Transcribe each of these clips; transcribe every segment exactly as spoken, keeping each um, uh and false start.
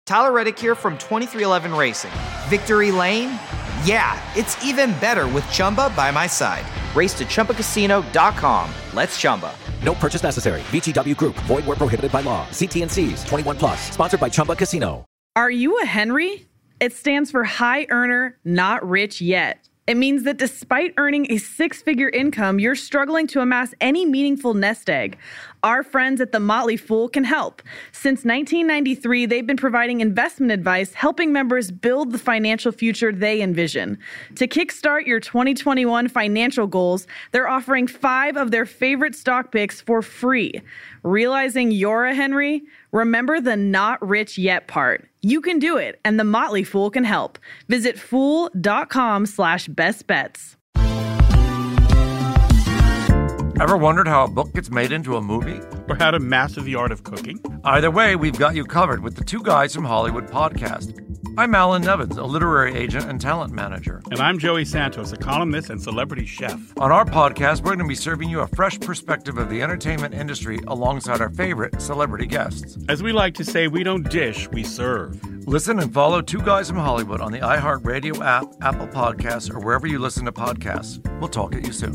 Tyler Reddick here from twenty-three eleven Racing. Victory Lane? Yeah, it's even better with Chumba by my side. Race to Chumba Casino dot com. Let's Chumba. No purchase necessary. V G W Group. Void where prohibited by law. See T and C's. twenty-one plus. Sponsored by Chumba Casino. Are you a Henry? It stands for high earner, not rich yet. It means that despite earning a six-figure income, you're struggling to amass any meaningful nest egg. Our friends at The Motley Fool can help. Since nineteen ninety-three, they've been providing investment advice, helping members build the financial future they envision. To kickstart your twenty twenty-one financial goals, they're offering five of their favorite stock picks for free. Realizing you're a Henry? Remember the not rich yet part. You can do it, and The Motley Fool can help. Visit fool.com slash best bets. Ever wondered how a book gets made into a movie? Or how to master the art of cooking? Either way, we've got you covered with the Two Guys from Hollywood podcast. I'm Alan Nevins, a literary agent and talent manager. And I'm Joey Santos, a columnist and celebrity chef. On our podcast, we're going to be serving you a fresh perspective of the entertainment industry alongside our favorite celebrity guests. As we like to say, we don't dish, we serve. Listen and follow Two Guys from Hollywood on the iHeartRadio app, Apple Podcasts, or wherever you listen to podcasts. We'll talk at you soon.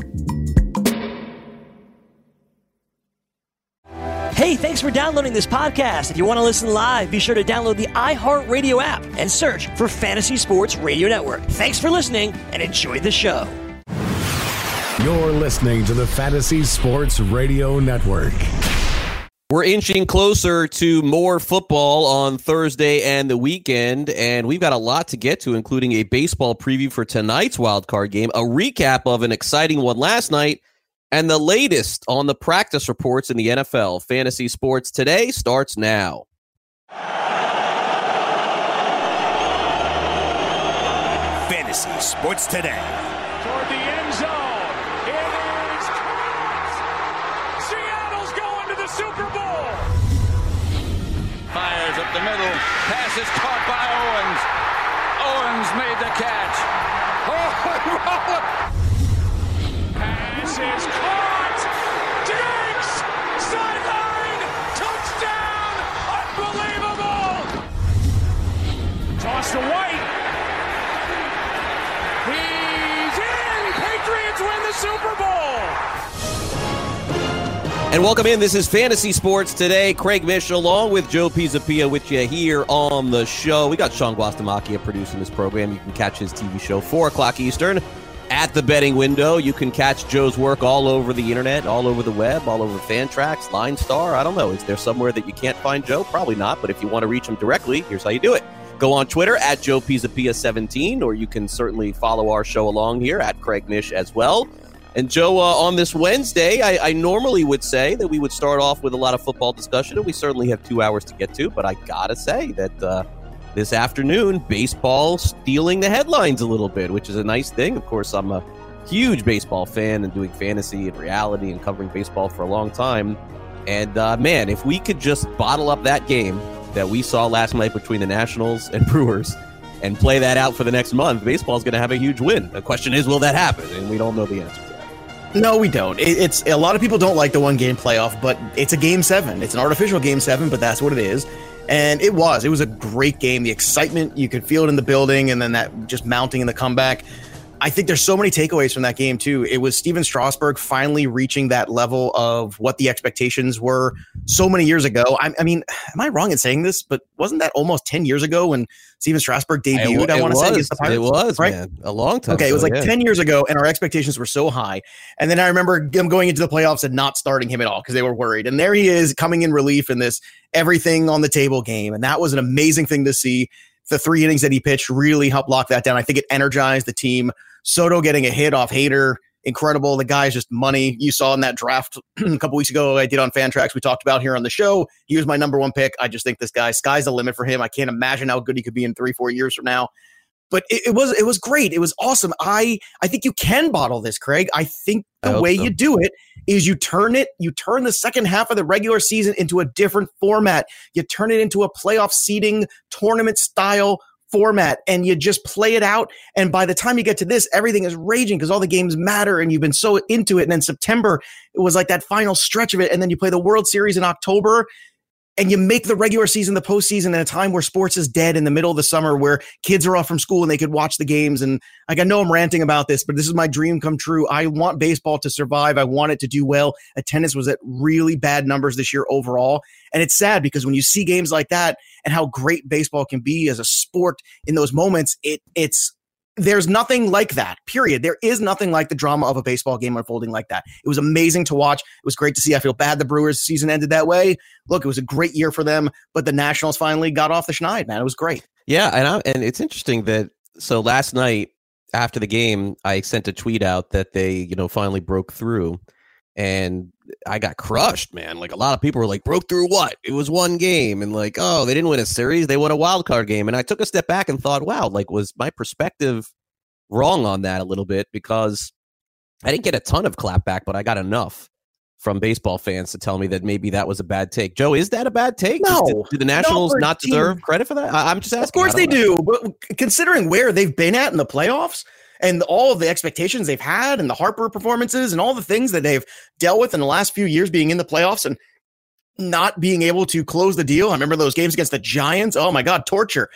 Hey, thanks for downloading this podcast. If you want to listen live, be sure to download the iHeartRadio app and search for Fantasy Sports Radio Network. Thanks for listening and enjoy the show. You're listening to the Fantasy Sports Radio Network. We're inching closer to more football on Thursday and the weekend, and we've got a lot to get to, including a baseball preview for tonight's wildcard game, a recap of an exciting one last night, and the latest on the practice reports in the N F L. Fantasy Sports Today starts now. Fantasy Sports Today. Toward the end zone. It is caught. Seattle's going to the Super Bowl. Fires up the middle. Pass is caught by Owens. Owens made the catch. Oh, Pass is caught. Diggs. Sideline. Touchdown. Unbelievable. Toss to White. He's in. Patriots win the Super Bowl. And welcome in. This is Fantasy Sports Today. Craig Mish along with Joe Pisapia with you here on the show. We got Sean Guastamacchia producing this program. You can catch his T V show four o'clock Eastern at the betting window. You can catch Joe's work all over the internet, all over the web, all over Fantrax, Line Star. I don't know. Is there somewhere that you can't find Joe? Probably not. But if you want to reach him directly, here's how you do it. Go on Twitter at Joe Pisapia seventeen, or you can certainly follow our show along here at Craig Mish as well. And Joe, uh, on this Wednesday, I, I normally would say that we would start off with a lot of football discussion, and we certainly have two hours to get to. But I gotta say that uh, this afternoon, baseball stealing the headlines a little bit, which is a nice thing. Of course, I'm a huge baseball fan and doing fantasy and reality and covering baseball for a long time. And uh, man, if we could just bottle up that game that we saw last night between the Nationals and Brewers and play that out for the next month, baseball is going to have a huge win. The question is, will that happen? And we don't know the answer to that. No, we don't. It, it's a lot of people don't like the one game playoff, but it's a game seven. It's an artificial game seven, but that's what it is. And it was. It was a great game. The excitement, you could feel it in the building, and then that just mounting in the comeback. I think there's so many takeaways from that game, too. It was Steven Strasburg finally reaching that level of what the expectations were so many years ago. I, I mean, am I wrong in saying this? But wasn't that almost ten years ago when Steven Strasburg debuted? It, I want to say against the Pirates. It was, right? man. A long time Okay, ago, it was like yeah. ten years ago, and our expectations were so high. And then I remember him going into the playoffs and not starting him at all because they were worried. And there he is coming in relief in this everything on the table game. And that was an amazing thing to see. The three innings that he pitched really helped lock that down. I think it energized the team. Soto getting a hit off Hader, incredible. The guy's just money. You saw in that draft a couple weeks ago I did on Fantrax. We talked about here on the show. He was my number one pick. I just think this guy, sky's the limit for him. I can't imagine how good he could be in three, four years from now. But it, it was it was great. It was awesome. I I think you can bottle this, Craig. I think the I way so. you do it is you turn it, you turn the second half of the regular season into a different format. You turn it into a playoff seeding tournament style format, and you just play it out. And by the time you get to this, everything is raging because all the games matter and you've been so into it. And then September, it was like that final stretch of it. And then you play the World Series in October. and you make the regular season, the postseason at a time where sports is dead in the middle of the summer, where kids are off from school and they could watch the games. And like, I know I'm ranting about this, but this is my dream come true. I want baseball to survive. I want it to do well. Attendance was at really bad numbers this year overall. And it's sad because when you see games like that and how great baseball can be as a sport in those moments, it it's, there's nothing like that, period. There is nothing like the drama of a baseball game unfolding like that. It was amazing to watch. It was great to see. I feel bad the Brewers season ended that way. Look, it was a great year for them, but the Nationals finally got off the schneid, man. It was great. Yeah, and I, and it's interesting that, so last night after the game, I sent a tweet out that they, you know, finally broke through, and I got crushed, man. Like, a lot of people were like, broke through what? It was one game. And like, oh, they didn't win a series. They won a wild card game. And I took a step back and thought, wow, like, was my perspective wrong on that a little bit? Because I didn't get a ton of clapback, but I got enough from baseball fans to tell me that maybe that was a bad take. Joe, is that a bad take? No. Did, did the Nationals no, not deserve credit for that? I, I'm just asking. Of course they know. do. But considering where they've been at in the playoffs, and all of the expectations they've had and the Harper performances and all the things that they've dealt with in the last few years being in the playoffs and not being able to close the deal. I remember those games against the Giants. Oh my God, torture.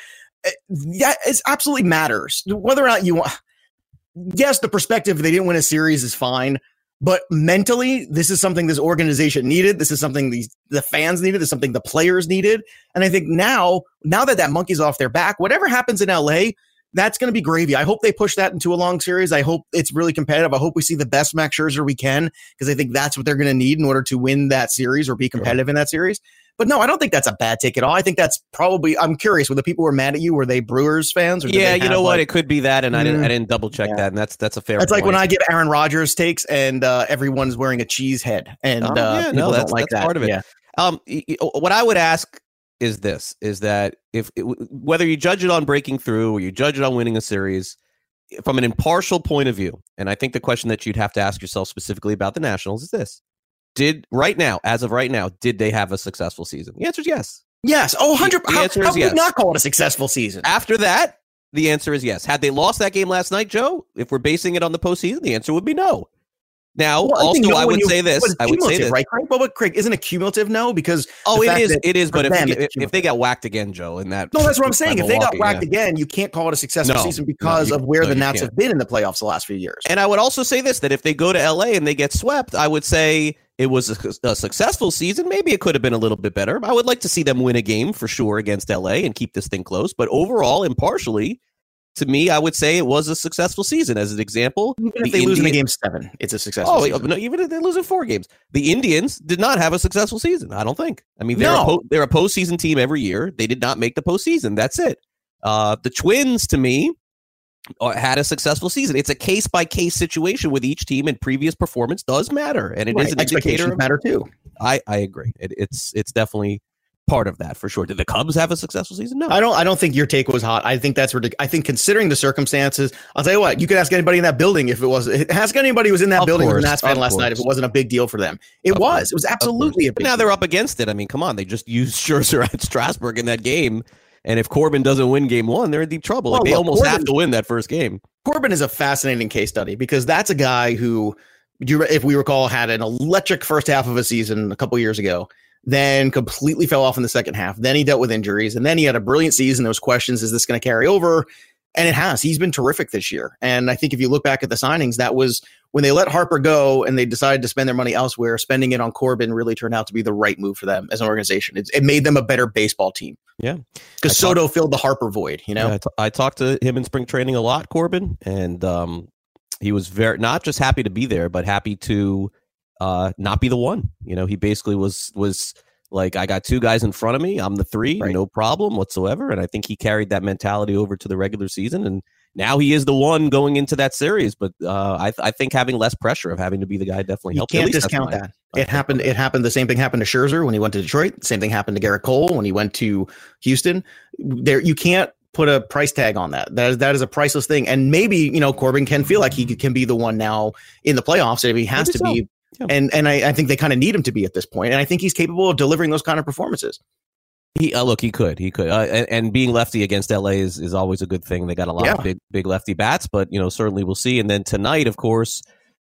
That is absolutely matters. Whether or not you want, yes, the perspective they didn't win a series is fine, but mentally, this is something this organization needed. This is something these the fans needed. This is something the players needed. And I think now, now that that monkey's off their back, whatever happens in L A, that's going to be gravy. I hope they push that into a long series. I hope it's really competitive. I hope we see the best Max Scherzer we can, because I think that's what they're going to need in order to win that series or be competitive in that series. But no, I don't think that's a bad take at all. I think that's probably, I'm curious, were the people who were mad at you, were they Brewers fans? Or yeah, you know what? Like, it could be that, and mm, I didn't I didn't double check yeah. that, and that's that's a fair That's point. like when I give Aaron Rodgers takes and uh, everyone's wearing a cheese head, and oh, uh, yeah, people no, that's, don't like that's that. part of it. Yeah. Um, what I would ask is this, is that if it, whether you judge it on breaking through or you judge it on winning a series, from an impartial point of view, and I think the question that you'd have to ask yourself specifically about the Nationals is this: did right now, as of right now, did they have a successful season? The answer is yes. Yes. Oh, one hundred percent. The answer How, is how yes. could you not call it a successful season? After that, the answer is yes. Had they lost that game last night, Joe, if we're basing it on the postseason, the answer would be no. Now, well, also, no I would you, say this. I would say this. Right, Craig? Well, but Craig, isn't it cumulative? No, because oh, it is. It is. But if, them, if, if they got whacked again, Joe, in that no, that's what I'm saying. If they got whacked yeah. again, you can't call it a successful no, season because no, you, of where no, the Nats can't. have been in the playoffs the last few years. And I would also say this: that if they go to L A and they get swept, I would say it was a, a successful season. Maybe it could have been a little bit better. I would like to see them win a game for sure against L A and keep this thing close. But overall, impartially, to me, I would say it was a successful season. As an example, even if the they lose in a Indian- game seven, it's a successful Oh, season. no, even if they lose in four games, the Indians did not have a successful season. I don't think. I mean, they're, No. a, po- they're a postseason team every year. They did not make the postseason. That's it. Uh, the Twins, to me, uh, had a successful season. It's a case by case situation with each team, and previous performance does matter, and it Right. is an indicator. Expectations Of, matter too. I I agree. It, it's it's definitely part of that for sure. Did the Cubs have a successful season? No, I don't. I don't think your take was hot. I think that's ridiculous. I think considering the circumstances, I'll tell you what. You could ask anybody in that building if it was. Ask anybody who was in that Of building course, with a Nats fan of last course. night if it wasn't a big deal for them. It Of was. course, It was of absolutely a But big. now deal. they're up against it. I mean, come on. They just used Scherzer at Strasburg in that game, and if Corbin doesn't win game one, they're in deep trouble. Like Well, they look, almost have Corbin- to win that first game. Corbin is a fascinating case study because that's a guy who, you, if we recall, had an electric first half of a season a couple years ago, then completely fell off in the second half. Then he dealt with injuries, and then he had a brilliant season. There was questions, is this going to carry over? And it has. He's been terrific this year. And I think if you look back at the signings, that was when they let Harper go and they decided to spend their money elsewhere, spending it on Corbin really turned out to be the right move for them as an organization. It, it made them a better baseball team. Yeah. Because Soto filled the Harper void, you know? Yeah, I, t- I talked to him in spring training a lot, Corbin, and um, he was very not just happy to be there, but happy to uh, not be the one. You know, he basically was was like, I got two guys in front of me. I'm the three, Right. no problem whatsoever. And I think he carried that mentality over to the regular season. And now he is the one going into that series. But uh, I, th- I think having less pressure of having to be the guy definitely You helped. can't At least that's discount my- that. It happened. It happened. The same thing happened to Scherzer when he went to Detroit. Same thing happened to Garrett Cole when he went to Houston. There, you can't put a price tag on that. That is that is a priceless thing. And maybe, you know, Corbin can feel like he can be the one now in the playoffs if he has Maybe to so. be. Yeah. And and I, I think they kind of need him to be at this point. And I think he's capable of delivering those kind of performances. He uh, look, he could, he could, uh, and, and being lefty against L A is, is always a good thing. They got a lot Yeah. of big, big lefty bats, but you know, certainly we'll see. And then tonight, of course,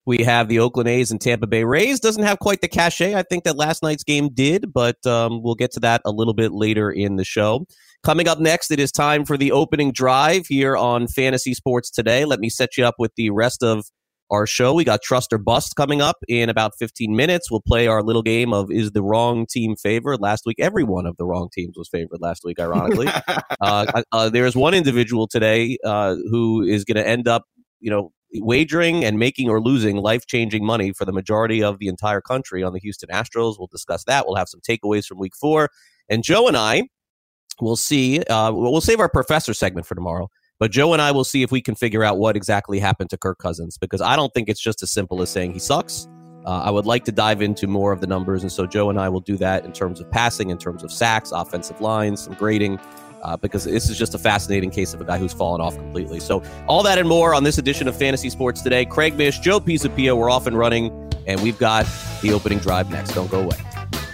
We have the Oakland A's and Tampa Bay Rays. Doesn't have quite the cachet I think that last night's game did, but um, we'll get to that a little bit later in the show. Coming up next, it is time for the opening drive here on Fantasy Sports Today. Let me set you up with the rest of our show. We got Trust or Bust coming up in about fifteen minutes. We'll play our little game of Is the Wrong Team Favored? Last week, every one of the wrong teams was favored last week, ironically. uh, uh, there's one individual today uh, who is going to end up, you know, wagering and making or losing life-changing money for the majority of the entire country on the Houston Astros. We'll discuss that. We'll have some takeaways from week four. And Joe and I will see, uh, we'll save our professor segment for tomorrow, but Joe and I will see if we can figure out what exactly happened to Kirk Cousins, because I don't think it's just as simple as saying he sucks. Uh, I would like to dive into more of the numbers, and so Joe and I will do that in terms of passing, in terms of sacks, offensive lines, some grading, uh, because this is just a fascinating case of a guy who's fallen off completely. So all that and more on this edition of Fantasy Sports Today. Craig Mish, Joe Pisapia, we're off and running, and we've got the opening drive next. Don't go away.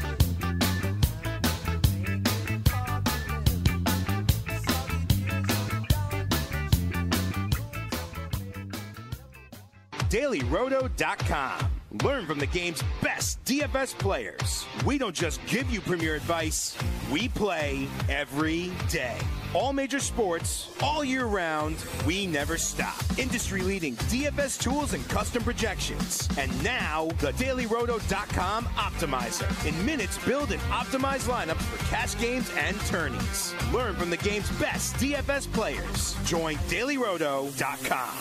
Daily Roto dot com. Learn from the game's best D F S players. We don't just give you premier advice, we play every day. All major sports, all year round, we never stop. Industry-leading D F S tools and custom projections. And now, the Daily Roto dot com Optimizer. In minutes, build and optimize lineups for cash games and tourneys. Learn from the game's best D F S players. Join Daily Roto dot com.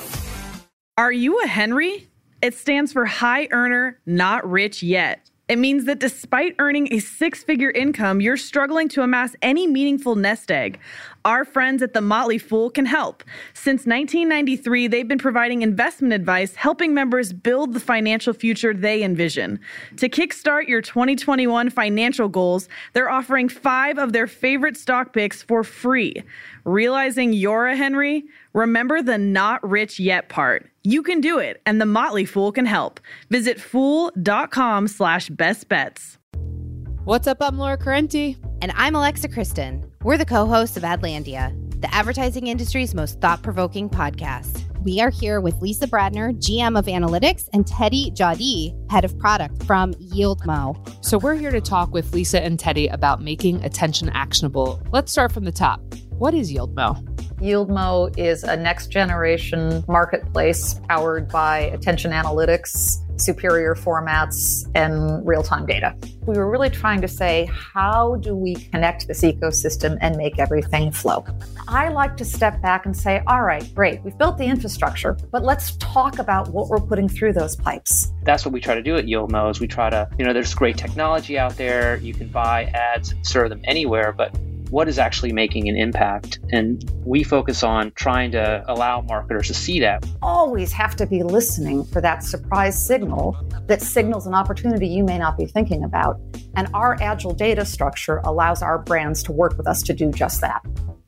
Are you a Henry? It stands for high earner, not rich yet. It means that despite earning a six-figure income, you're struggling to amass any meaningful nest egg. Our friends at The Motley Fool can help. Since nineteen ninety-three, they've been providing investment advice, helping members build the financial future they envision. To kickstart your twenty twenty-one financial goals, they're offering five of their favorite stock picks for free. Realizing you're a Henry? Remember the not rich yet part. You can do it, and The Motley Fool can help. Visit fool.com slash best bets. What's up? I'm Laura Carenti. And I'm Alexa Kristen. We're the co-hosts of Adlandia, the advertising industry's most thought-provoking podcast. We are here with Lisa Bradner, G M of Analytics, and Teddy Jadi, Head of Product from YieldMo. So we're here to talk with Lisa and Teddy about making attention actionable. Let's start from the top. What is YieldMo? YieldMo is a next-generation marketplace powered by attention analytics, superior formats, and real-time data. We were really trying to say, how do we connect this ecosystem and make everything flow? I like to step back and say, all right, great, we've built the infrastructure, but let's talk about what we're putting through those pipes. That's what we try to do at YieldMo is we try to, you know, there's great technology out there. You can buy ads and serve them anywhere, but what is actually making an impact? And we focus on trying to allow marketers to see that. Always have to be listening for that surprise signal that signals an opportunity you may not be thinking about. And our agile data structure allows our brands to work with us to do just that.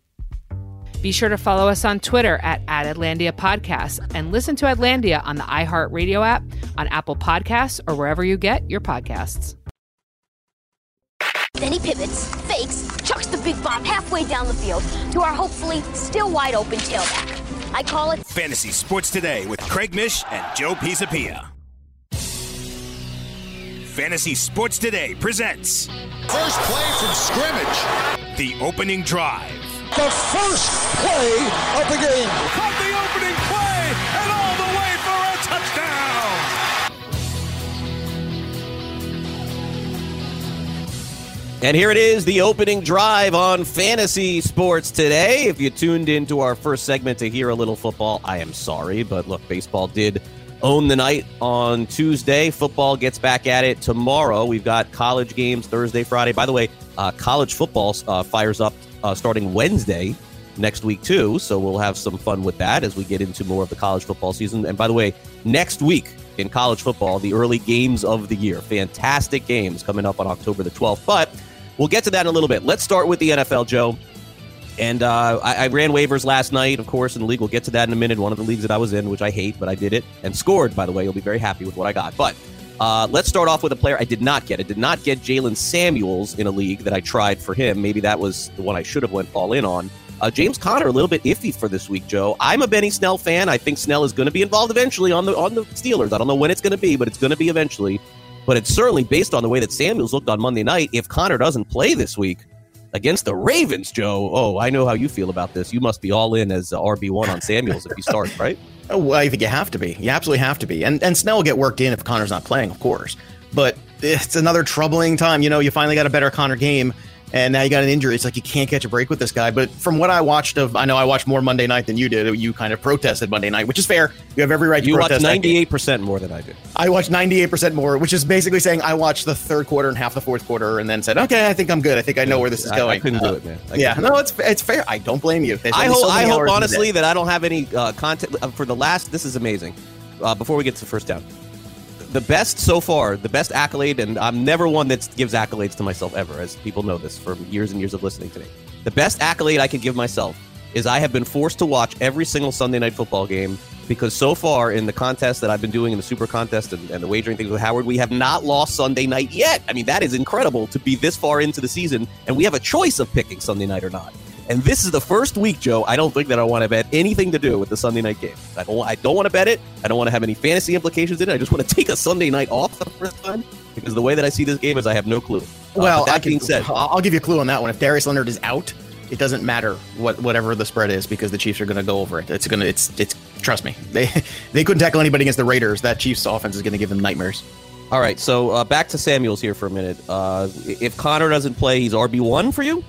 Be sure to follow us on Twitter at, at Adlandia Podcasts and listen to Adlandia on the iHeartRadio app, on Apple Podcasts, or wherever you get your podcasts. Then he pivots, fakes, chucks the big bomb halfway down the field to our hopefully still wide open tailback. I call it Fantasy Sports Today with Craig Mish and Joe Pisapia. Fantasy Sports Today presents first play from scrimmage. The opening drive. The first play of the game. Caught the opening play and all the way for a touchdown. And here it is, the opening drive on Fantasy Sports Today. If you tuned into our first segment to hear a little football, I am sorry, but look, baseball did own the night on Tuesday. Football gets back at it tomorrow. We've got college games Thursday, Friday. By the way, uh, college football uh, fires up uh, starting Wednesday next week, too. So we'll have some fun with that as we get into more of the college football season. And by the way, next week in college football, the early games of the year. Fantastic games coming up on October the twelfth. But we'll get to that in a little bit. Let's start with the N F L, Joe. And uh, I, I ran waivers last night, of course, in the league. We'll get to that in a minute. One of the leagues that I was in, which I hate, but I did it. And scored, by the way. You'll be very happy with what I got. But uh, let's start off with a player I did not get. I did not get Jalen Samuels in a league that I tried for him. Maybe that was the one I should have went all in on. Uh, James Conner, a little bit iffy for this week, Joe. I'm a Benny Snell fan. I think Snell is going to be involved eventually on the on the Steelers. I don't know when it's going to be, but it's going to be eventually. But it's certainly based on the way that Samuels looked on Monday night. If Conner doesn't play this week against the Ravens, Joe, oh, I know how you feel about this. You must be all in as R B one on Samuels if he starts, right? Oh, well, I think you have to be. You absolutely have to be. And and Snell will get worked in if Conner's not playing, of course. But it's another troubling time. You know, you finally got a better Conner game, and now you got an injury. It's like you can't catch a break with this guy. But from what I watched of, I know I watched more Monday night than you did. You kind of protested Monday night, which is fair. You have every right to you protest. You watched ninety-eight percent more than I did. I watched ninety-eight percent more, which is basically saying I watched the third quarter and half the fourth quarter and then said, okay, I think I'm good. I think I know where this is I, going. I couldn't uh, do it, man. I yeah, no, it's it's fair. I don't blame you. There's I only hope, so I many hope hours in the honestly, day. that I don't have any uh, content uh, for the last. This is amazing. Uh, before we get to the first down. The best so far, the best accolade, and I'm never one that gives accolades to myself ever, as people know this from years and years of listening to me. The best accolade I could give myself is I have been forced to watch every single Sunday night football game because so far in the contest that I've been doing in the Super Contest and, and the wagering things with Howard, we have not lost Sunday night yet. I mean, that is incredible to be this far into the season, and we have a choice of picking Sunday night or not. And this is the first week, Joe, I don't think that I want to bet anything to do with the Sunday night game. I don't, I don't want to bet it. I don't want to have any fantasy implications in it. I just want to take a Sunday night off for the first time because the way that I see this game is I have no clue. Well, uh, that I can, being said, I'll give you a clue on that one. If Darius Leonard is out, it doesn't matter what whatever the spread is because the Chiefs are going to go over it. It's going to, it's, it's, trust me, they they couldn't tackle anybody against the Raiders. That Chiefs offense is going to give them nightmares. All right, so uh, back to Samuels here for a minute. Uh, if Conner doesn't play, he's R B one for you?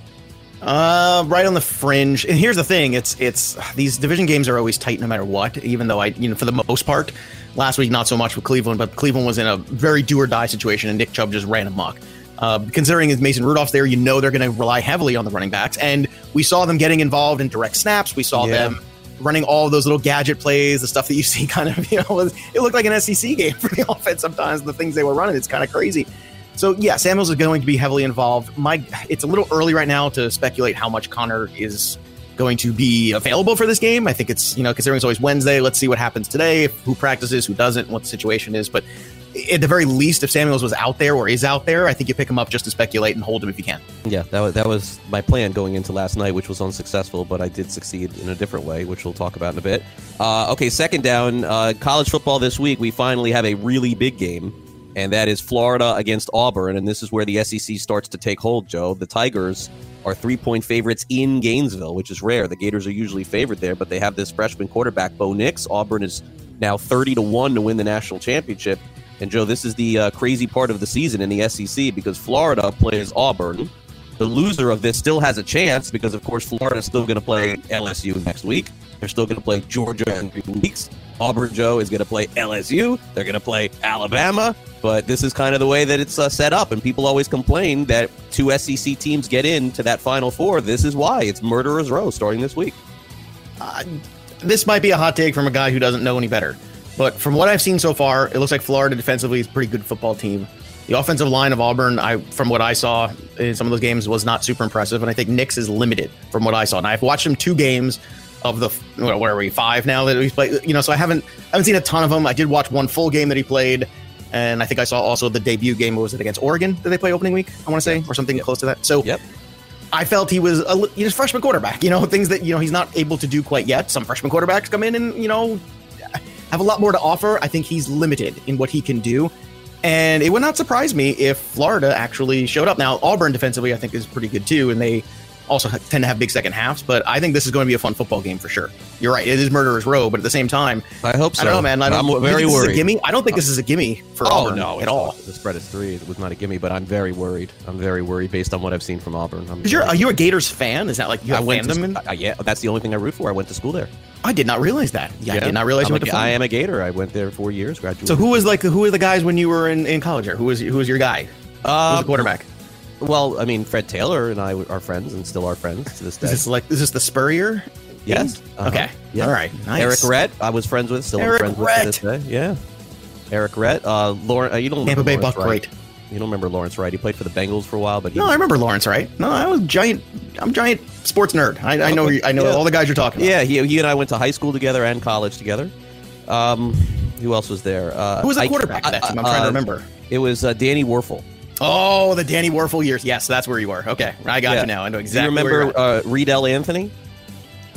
Uh, right on the fringe. And here's the thing: it's it's these division games are always tight no matter what. Even though I, you know, for the most part, last week not so much with Cleveland, but Cleveland was in a very do or die situation, and Nick Chubb just ran amok. Uh, considering if Mason Rudolph's there, you know they're going to rely heavily on the running backs, and we saw them getting involved in direct snaps. We saw Yeah. them running all of those little gadget plays, the stuff that you see kind of, you know, it looked like an S E C game for the offense sometimes. The things they were running, it's kind of crazy. So yeah, Samuels is going to be heavily involved. My, it's a little early right now to speculate how much Conner is going to be available for this game. I think it's, you know, considering it's always Wednesday, let's see what happens today, who practices, who doesn't, what the situation is. But at the very least, if Samuels was out there or is out there, I think you pick him up just to speculate and hold him if you can. Yeah, that was, that was my plan going into last night, which was unsuccessful, but I did succeed in a different way, which we'll talk about in a bit. Uh, okay, second down, uh, college football this week, we finally have a really big game. And that is Florida against Auburn, and this is where the S E C starts to take hold, Joe. The Tigers are three-point favorites in Gainesville, which is rare. The Gators are usually favored there, but they have this freshman quarterback, Bo Nix. Auburn is now thirty to one to win the national championship. And, Joe, this is the uh, crazy part of the season in the S E C because Florida plays Auburn. The loser of this still has a chance because, of course, Florida is still going to play L S U next week. They're still going to play Georgia in three weeks. Auburn, Joe, is going to play L S U. They're going to play Alabama. But this is kind of the way that it's uh, set up. And people always complain that two S E C teams get into that Final Four. This is why. It's Murderer's Row starting this week. Uh, this might be a hot take from a guy who doesn't know any better. But from what I've seen so far, it looks like Florida defensively is a pretty good football team. The offensive line of Auburn, I from what I saw in some of those games, was not super impressive. And I think Nix is limited from what I saw. And I've watched him two games of the, where are we, five now that he's played. You know, so I haven't, I haven't seen a ton of them. I did watch one full game that he played. And I think I saw also the debut game. What was it, against Oregon? Did they play opening week? I want to say, or something yep. close to that. So yep. I felt he was a he's a freshman quarterback. You know, things that, you know, he's not able to do quite yet. Some freshman quarterbacks come in and, you know, have a lot more to offer. I think he's limited in what he can do. And it would not surprise me if Florida actually showed up. Now, Auburn defensively, I think, is pretty good too. And they also tend to have big second halves. But I think this is going to be a fun football game for sure. You're right. It is Murderer's Row. But at the same time, I hope so. I don't know, man. I don't, I'm very worried. A gimme? I don't think this is a gimme for oh, Auburn no, at all. Not. The spread is three. It was not a gimme, but I'm very worried. I'm very worried based on what I've seen from Auburn. I'm you're, are you a Gators fan? Is that like you have fandom? To, uh, yeah, that's the only thing I root for. I went to school there. I did not realize that. Yeah, yeah. I did not realize I'm you went a, to I am a Gator. I went there four years, graduated. So who was like who were the guys when you were in, in college there? Who was who was your guy? Uh, who was the quarterback? Well, I mean, Fred Taylor and I are friends and still are friends to this day. Is this like is this the Spurrier? Yes. Uh-huh. Okay. Yeah. All right. Nice. Eric Rhett, I was friends with, still Eric friends Rhett. with to this day. Yeah. Eric Rhett. Uh, Lauren, uh, you don't Tampa Bay Lawrence Buck, Wright. great. You don't remember Lawrence Wright? He played for the Bengals for a while, but he no, was, I remember Lawrence Wright. No, I was giant. I'm a giant sports nerd. I, I know. I know yeah. all the guys you're talking about. Yeah, he, he and I went to high school together and college together. Um, who else was there? Uh, who was the I, quarterback of that team? I'm uh, trying to remember. It was uh, Danny Werfel. Oh, the Danny Werfel years. Yes, that's where you were. Okay, I got yeah. you now. I know exactly. Do you remember uh, Reed L. Anthony?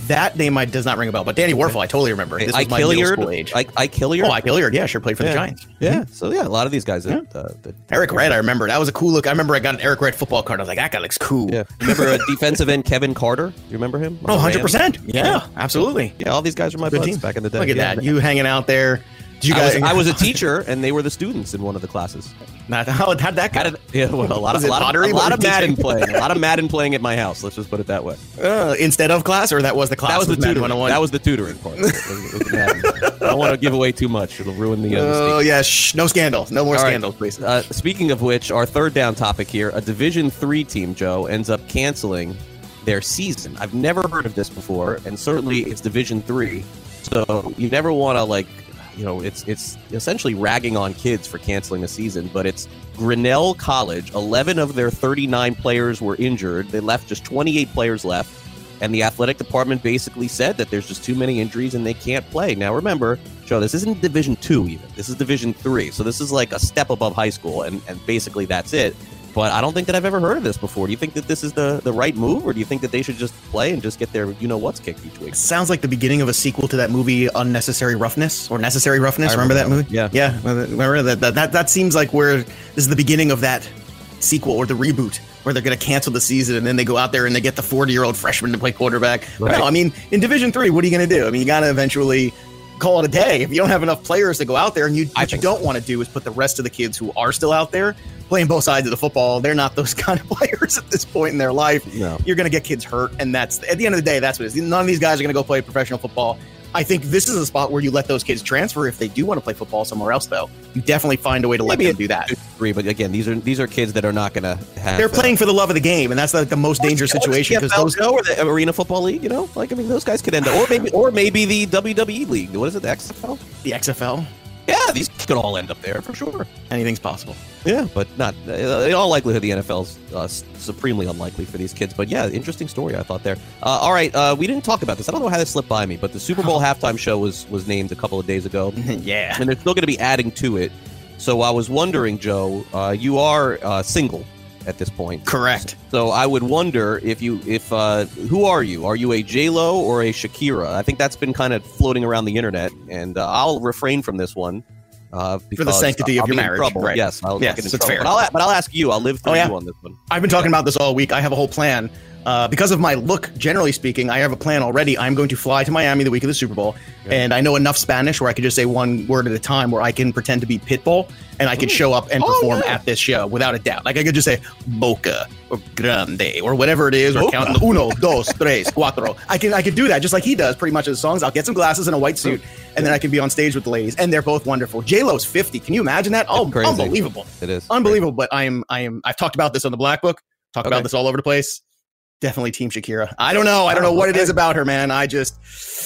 That name I, does not ring a bell, but Danny Warfel, I totally remember. This was Ike my middle Hilliard, school age. Ike, Ike Hilliard? Oh, Ike Hilliard, yeah, sure, played for yeah. the Giants. Yeah, Mm-hmm. so yeah, a lot of these guys. That, yeah. uh, that, Eric Red, I remember. That was a cool look. I remember I got an Eric Red football card. I was like, that guy looks cool. Yeah. Remember uh, defensive end Kevin Carter? You remember him? Oh, one hundred percent. Yeah, yeah, absolutely. Yeah, all these guys were my Good buds team. back in the day. Look at yeah. that. You hanging out there. Did you I, guys, was, I was a teacher, and they were the students in one of the classes. Not, how did that go? How did, yeah, well, a lot of, Was it a lot of, pottery? a lot What of were you Madden teaching? playing. A lot of Madden playing at my house. Let's just put it that way. Uh, instead of class, or that was the class? That was the with Madden tutoring. one oh one? That was the tutoring part. It was, it was the Madden. I don't want to give away too much. It'll ruin the. Uh, Oh yeah, shh, no scandals. No more All right. scandals, please. Uh, speaking of which, our third down topic here: a Division three team, Joe, ends up canceling their season. I've never heard of this before, and certainly it's Division three, so you never want to like. You know, it's it's essentially ragging on kids for canceling a season, but it's Grinnell College. eleven of their thirty-nine players were injured. They left just twenty-eight players left, and the athletic department basically said that there's just too many injuries and they can't play. Now, remember, Joe, this isn't Division two even. This is Division three, so this is like a step above high school, and, and basically that's it. But I don't think that I've ever heard of this before. Do you think that this is the, the right move, or do you think that they should just play and just get their you-know-what's kicked each week? Sounds like the beginning of a sequel to that movie Unnecessary Roughness or Necessary Roughness. I Remember, remember that that movie? Yeah. Yeah. Remember that, that that that seems like where this is the beginning of that sequel or the reboot where they're going to cancel the season and then they go out there and they get the forty-year-old freshman to play quarterback. Right. No, I mean, in Division three, what are you going to do? I mean, you got to eventually call it a day. If you don't have enough players to go out there, and you what you don't want to do is put the rest of the kids who are still out there playing both sides of the football. They're not those kind of players at this point in their life. No. You're going to get kids hurt, and that's at the end of the day, that's what it is. None of these guys are going to go play professional football. I think this is a spot where you let those kids transfer if they do want to play football somewhere else, though. You definitely find a way to let Maybe them do that. Three, but again, these are these are kids that are not going to have. They're playing for the love of the game, and that's like the most dangerous situation because those or the Arena Football League, you know, like I mean, those guys could end up, or maybe, or maybe the W W E League. What is it, the X F L? The X F L. Yeah, these could all end up there for sure. Anything's possible. Yeah, but not uh, in all likelihood. The N F L's uh, supremely unlikely for these kids. But yeah, interesting story I thought there. Uh, all right, uh, we didn't talk about this. I don't know how this slipped by me, but the Super Bowl halftime show was was named a couple of days ago. Yeah, and they're still going to be adding to it. So I was wondering, Joe, uh, you are uh, single at this point, correct? So I would wonder if you, if uh, who are you? Are you a J Lo or a Shakira? I think that's been kind of floating around the internet, and uh, I'll refrain from this one. Uh, For the sanctity I'll of your be in marriage, trouble. right? Yes, I'll yes, get in it's trouble. fair. But I'll, but I'll ask you. I'll live through Oh, yeah. you on this one. I've been talking about this all week. I have a whole plan. Uh, because of my look, generally speaking, I have a plan already. I'm going to fly to Miami the week of the Super Bowl, Okay. and I know enough Spanish where I could just say one word at a time where I can pretend to be Pitbull, and I could show up and Oh, perform yeah. at this show without a doubt. Like I could just say Boca or Grande or whatever it is, or Boca. count uno, dos, tres, cuatro. I can I could do that just like he does pretty much in the songs. I'll get some glasses and a white suit, and then I can be on stage with the ladies, and they're both wonderful. J-Lo's fifty. Can you imagine that? Oh, crazy. unbelievable. It is Unbelievable, but I am I am I've talked about this on the Black Book, talk Okay. about this all over the place. Definitely Team Shakira. I don't know. I don't know what it is about her, man. I just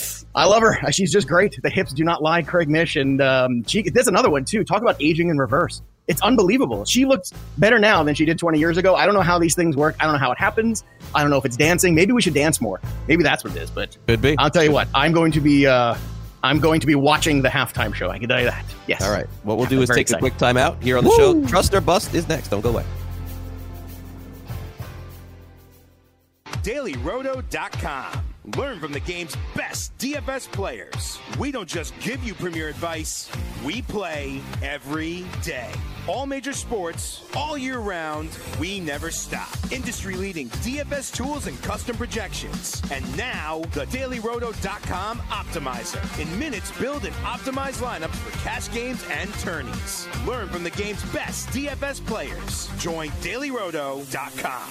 I love her. She's just great. The hips do not lie, Craig Mish, and um she there's another one too. Talk about aging in reverse. It's unbelievable. She looks better now than she did twenty years ago. I don't know how these things work. I don't know how it happens. I don't know if it's dancing. Maybe we should dance more. Maybe that's what it is, but Could be. I'll tell you what. I'm going to be uh I'm going to be watching the halftime show. I can tell you that. Yes. All right. What we'll do I'm is very take excited. a quick time out here on the Woo! show. Trust or Bust is next. Don't go away. Daily Roto dot com. Learn from the game's best D F S players. We don't just give you premier advice, we play every day. All major sports, all year round, we never stop. Industry-leading D F S tools and custom projections. And now, the Daily Roto dot com Optimizer. In minutes, build and optimize lineups for cash games and tourneys. Learn from the game's best D F S players. Join Daily Roto dot com.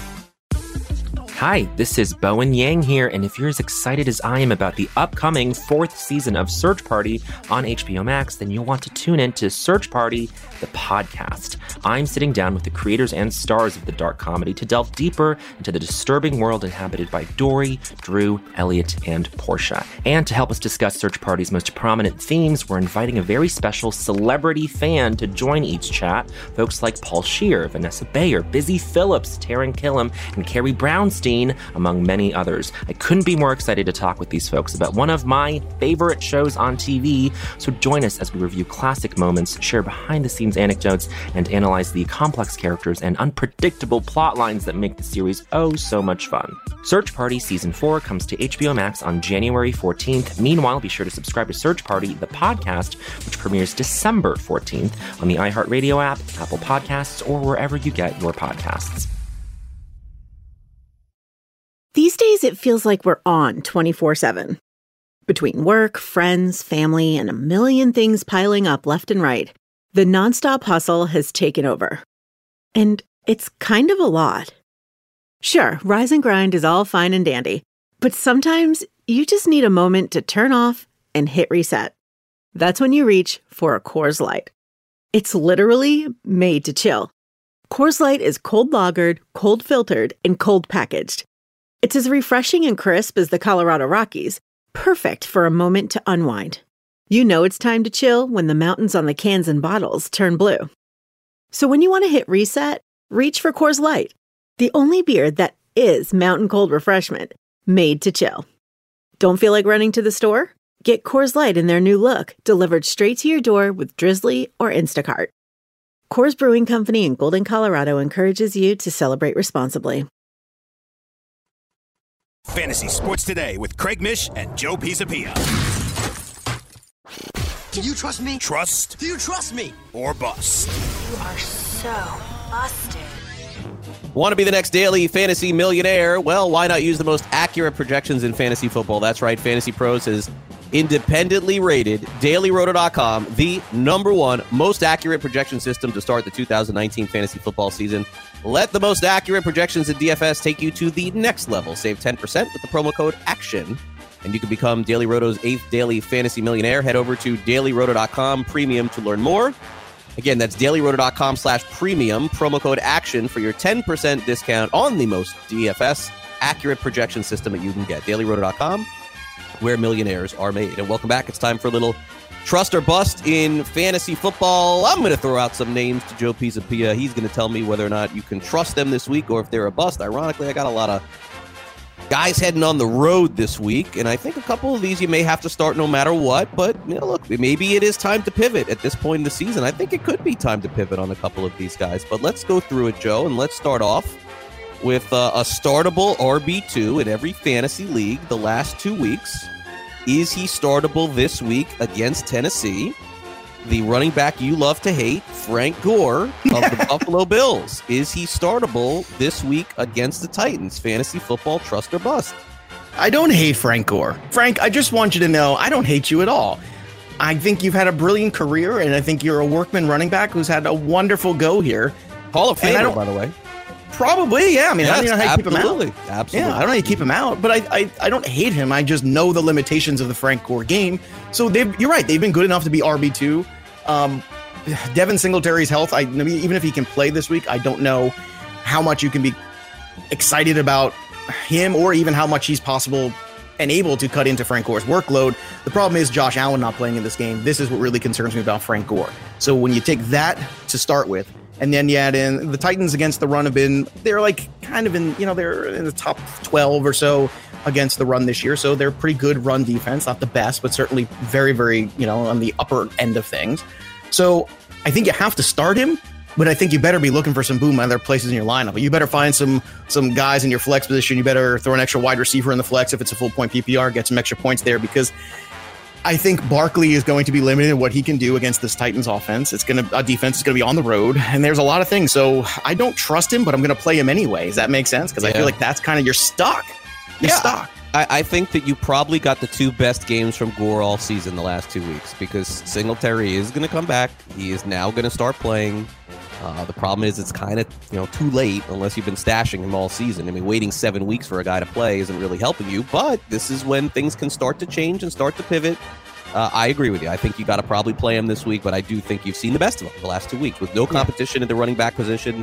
Hi, this is Bowen Yang here, and if you're as excited as I am about the upcoming fourth season of Search Party on H B O Max, then you'll want to tune in to Search Party, the podcast. I'm sitting down with the creators and stars of the dark comedy to delve deeper into the disturbing world inhabited by Dory, Drew, Elliot, and Portia. And to help us discuss Search Party's most prominent themes, we're inviting a very special celebrity fan to join each chat. Folks like Paul Scheer, Vanessa Bayer, Busy Phillips, Taryn Killam, and Carrie Brownstein Machine, among many others. I couldn't be more excited to talk with these folks about one of my favorite shows on T V, so join us as we review classic moments, share behind-the-scenes anecdotes, and analyze the complex characters and unpredictable plot lines that make the series oh so much fun. Search Party Season four comes to H B O Max on January fourteenth. Meanwhile, be sure to subscribe to Search Party, the podcast, which premieres December fourteenth on the iHeartRadio app, Apple Podcasts, or wherever you get your podcasts. These days, it feels like we're on twenty-four seven. Between work, friends, family, and a million things piling up left and right, the nonstop hustle has taken over. And it's kind of a lot. Sure, rise and grind is all fine and dandy, but sometimes you just need a moment to turn off and hit reset. That's when you reach for a Coors Light. It's literally made to chill. Coors Light is cold lagered, cold filtered, and cold packaged. It's as refreshing and crisp as the Colorado Rockies, perfect for a moment to unwind. You know it's time to chill when the mountains on the cans and bottles turn blue. So when you want to hit reset, reach for Coors Light, the only beer that is mountain cold refreshment, made to chill. Don't feel like running to the store? Get Coors Light in their new look, delivered straight to your door with Drizzly or Instacart. Coors Brewing Company in Golden, Colorado encourages you to celebrate responsibly. Fantasy Sports Today with Craig Mish and Joe Pisapia. Do you trust me? Trust. Do you trust me? Or bust. You are so busted. Want to be the next daily fantasy millionaire? Well, why not use the most accurate projections in fantasy football? That's right, Fantasy Pros has independently rated Daily Roto dot com the number one most accurate projection system to start the two thousand nineteen fantasy football season. Let the most accurate projections in D F S take you to the next level. Save ten percent with the promo code ACTION, and you can become Daily Roto's eighth daily fantasy millionaire. Head over to Daily Roto dot com premium to learn more. Again, that's Daily Roto dot com slash premium, promo code ACTION for your ten percent discount on the most D F S accurate projection system that you can get. Daily Roto dot com, where millionaires are made. And welcome back. It's time for a little trust or bust in fantasy football. I'm going to throw out some names to Joe Pisapia. He's going to tell me whether or not you can trust them this week or if they're a bust. Ironically, I got a lot of guys heading on the road this week, and I think a couple of these you may have to start no matter what, but you know, look, maybe it is time to pivot at this point in the season. I think it could be time to pivot on a couple of these guys, but let's go through it, Joe, and let's start off with uh, a startable R B two in every fantasy league the last two weeks. Is he startable this week against Tennessee? The running back you love to hate, Frank Gore of the Buffalo Bills. Is he startable this week against the Titans? Fantasy football, trust or bust? I don't hate Frank Gore. Frank, I just want you to know I don't hate you at all. I think you've had a brilliant career, and I think you're a workman running back who's had a wonderful go here. Hall of Famer, by the way. Probably, yeah. I mean, yes, I don't know how you keep him out. Absolutely. Yeah, I don't know how you keep him out, but I, I, I don't hate him. I just know the limitations of the Frank Gore game. So they've, you're right. They've been good enough to be R B two. Um, Devin Singletary's health, I, I mean, even if he can play this week, I don't know how much you can be excited about him or even how much he's possible and able to cut into Frank Gore's workload. The problem is Josh Allen not playing in this game. This is what really concerns me about Frank Gore. So when you take that to start with, and then you add in the Titans against the run have been, they're like kind of in, you know, they're in the top twelve or so against the run this year. So they're pretty good run defense, not the best, but certainly very, very, you know, on the upper end of things. So I think you have to start him, but I think you better be looking for some boom other places in your lineup. You better find some some guys in your flex position. You better throw an extra wide receiver in the flex if it's a full point P P R, get some extra points there, because I think Barkley is going to be limited in what he can do against this Titans offense. It's going to, a defense is going to be on the road, and there's a lot of things. So I don't trust him, but I'm going to play him anyway. Does that make sense? Because yeah. I feel like that's kind of your stock. Your yeah. stock. I, I think that you probably got the two best games from Gore all season the last two weeks, because Singletary is going to come back. He is now going to start playing. Uh, the problem is it's kind of, you know, too late unless you've been stashing him all season. I mean, waiting seven weeks for a guy to play isn't really helping you, but this is when things can start to change and start to pivot. Uh, I agree with you. I think you got to probably play him this week, but I do think you've seen the best of him the last two weeks with no competition in the running back position.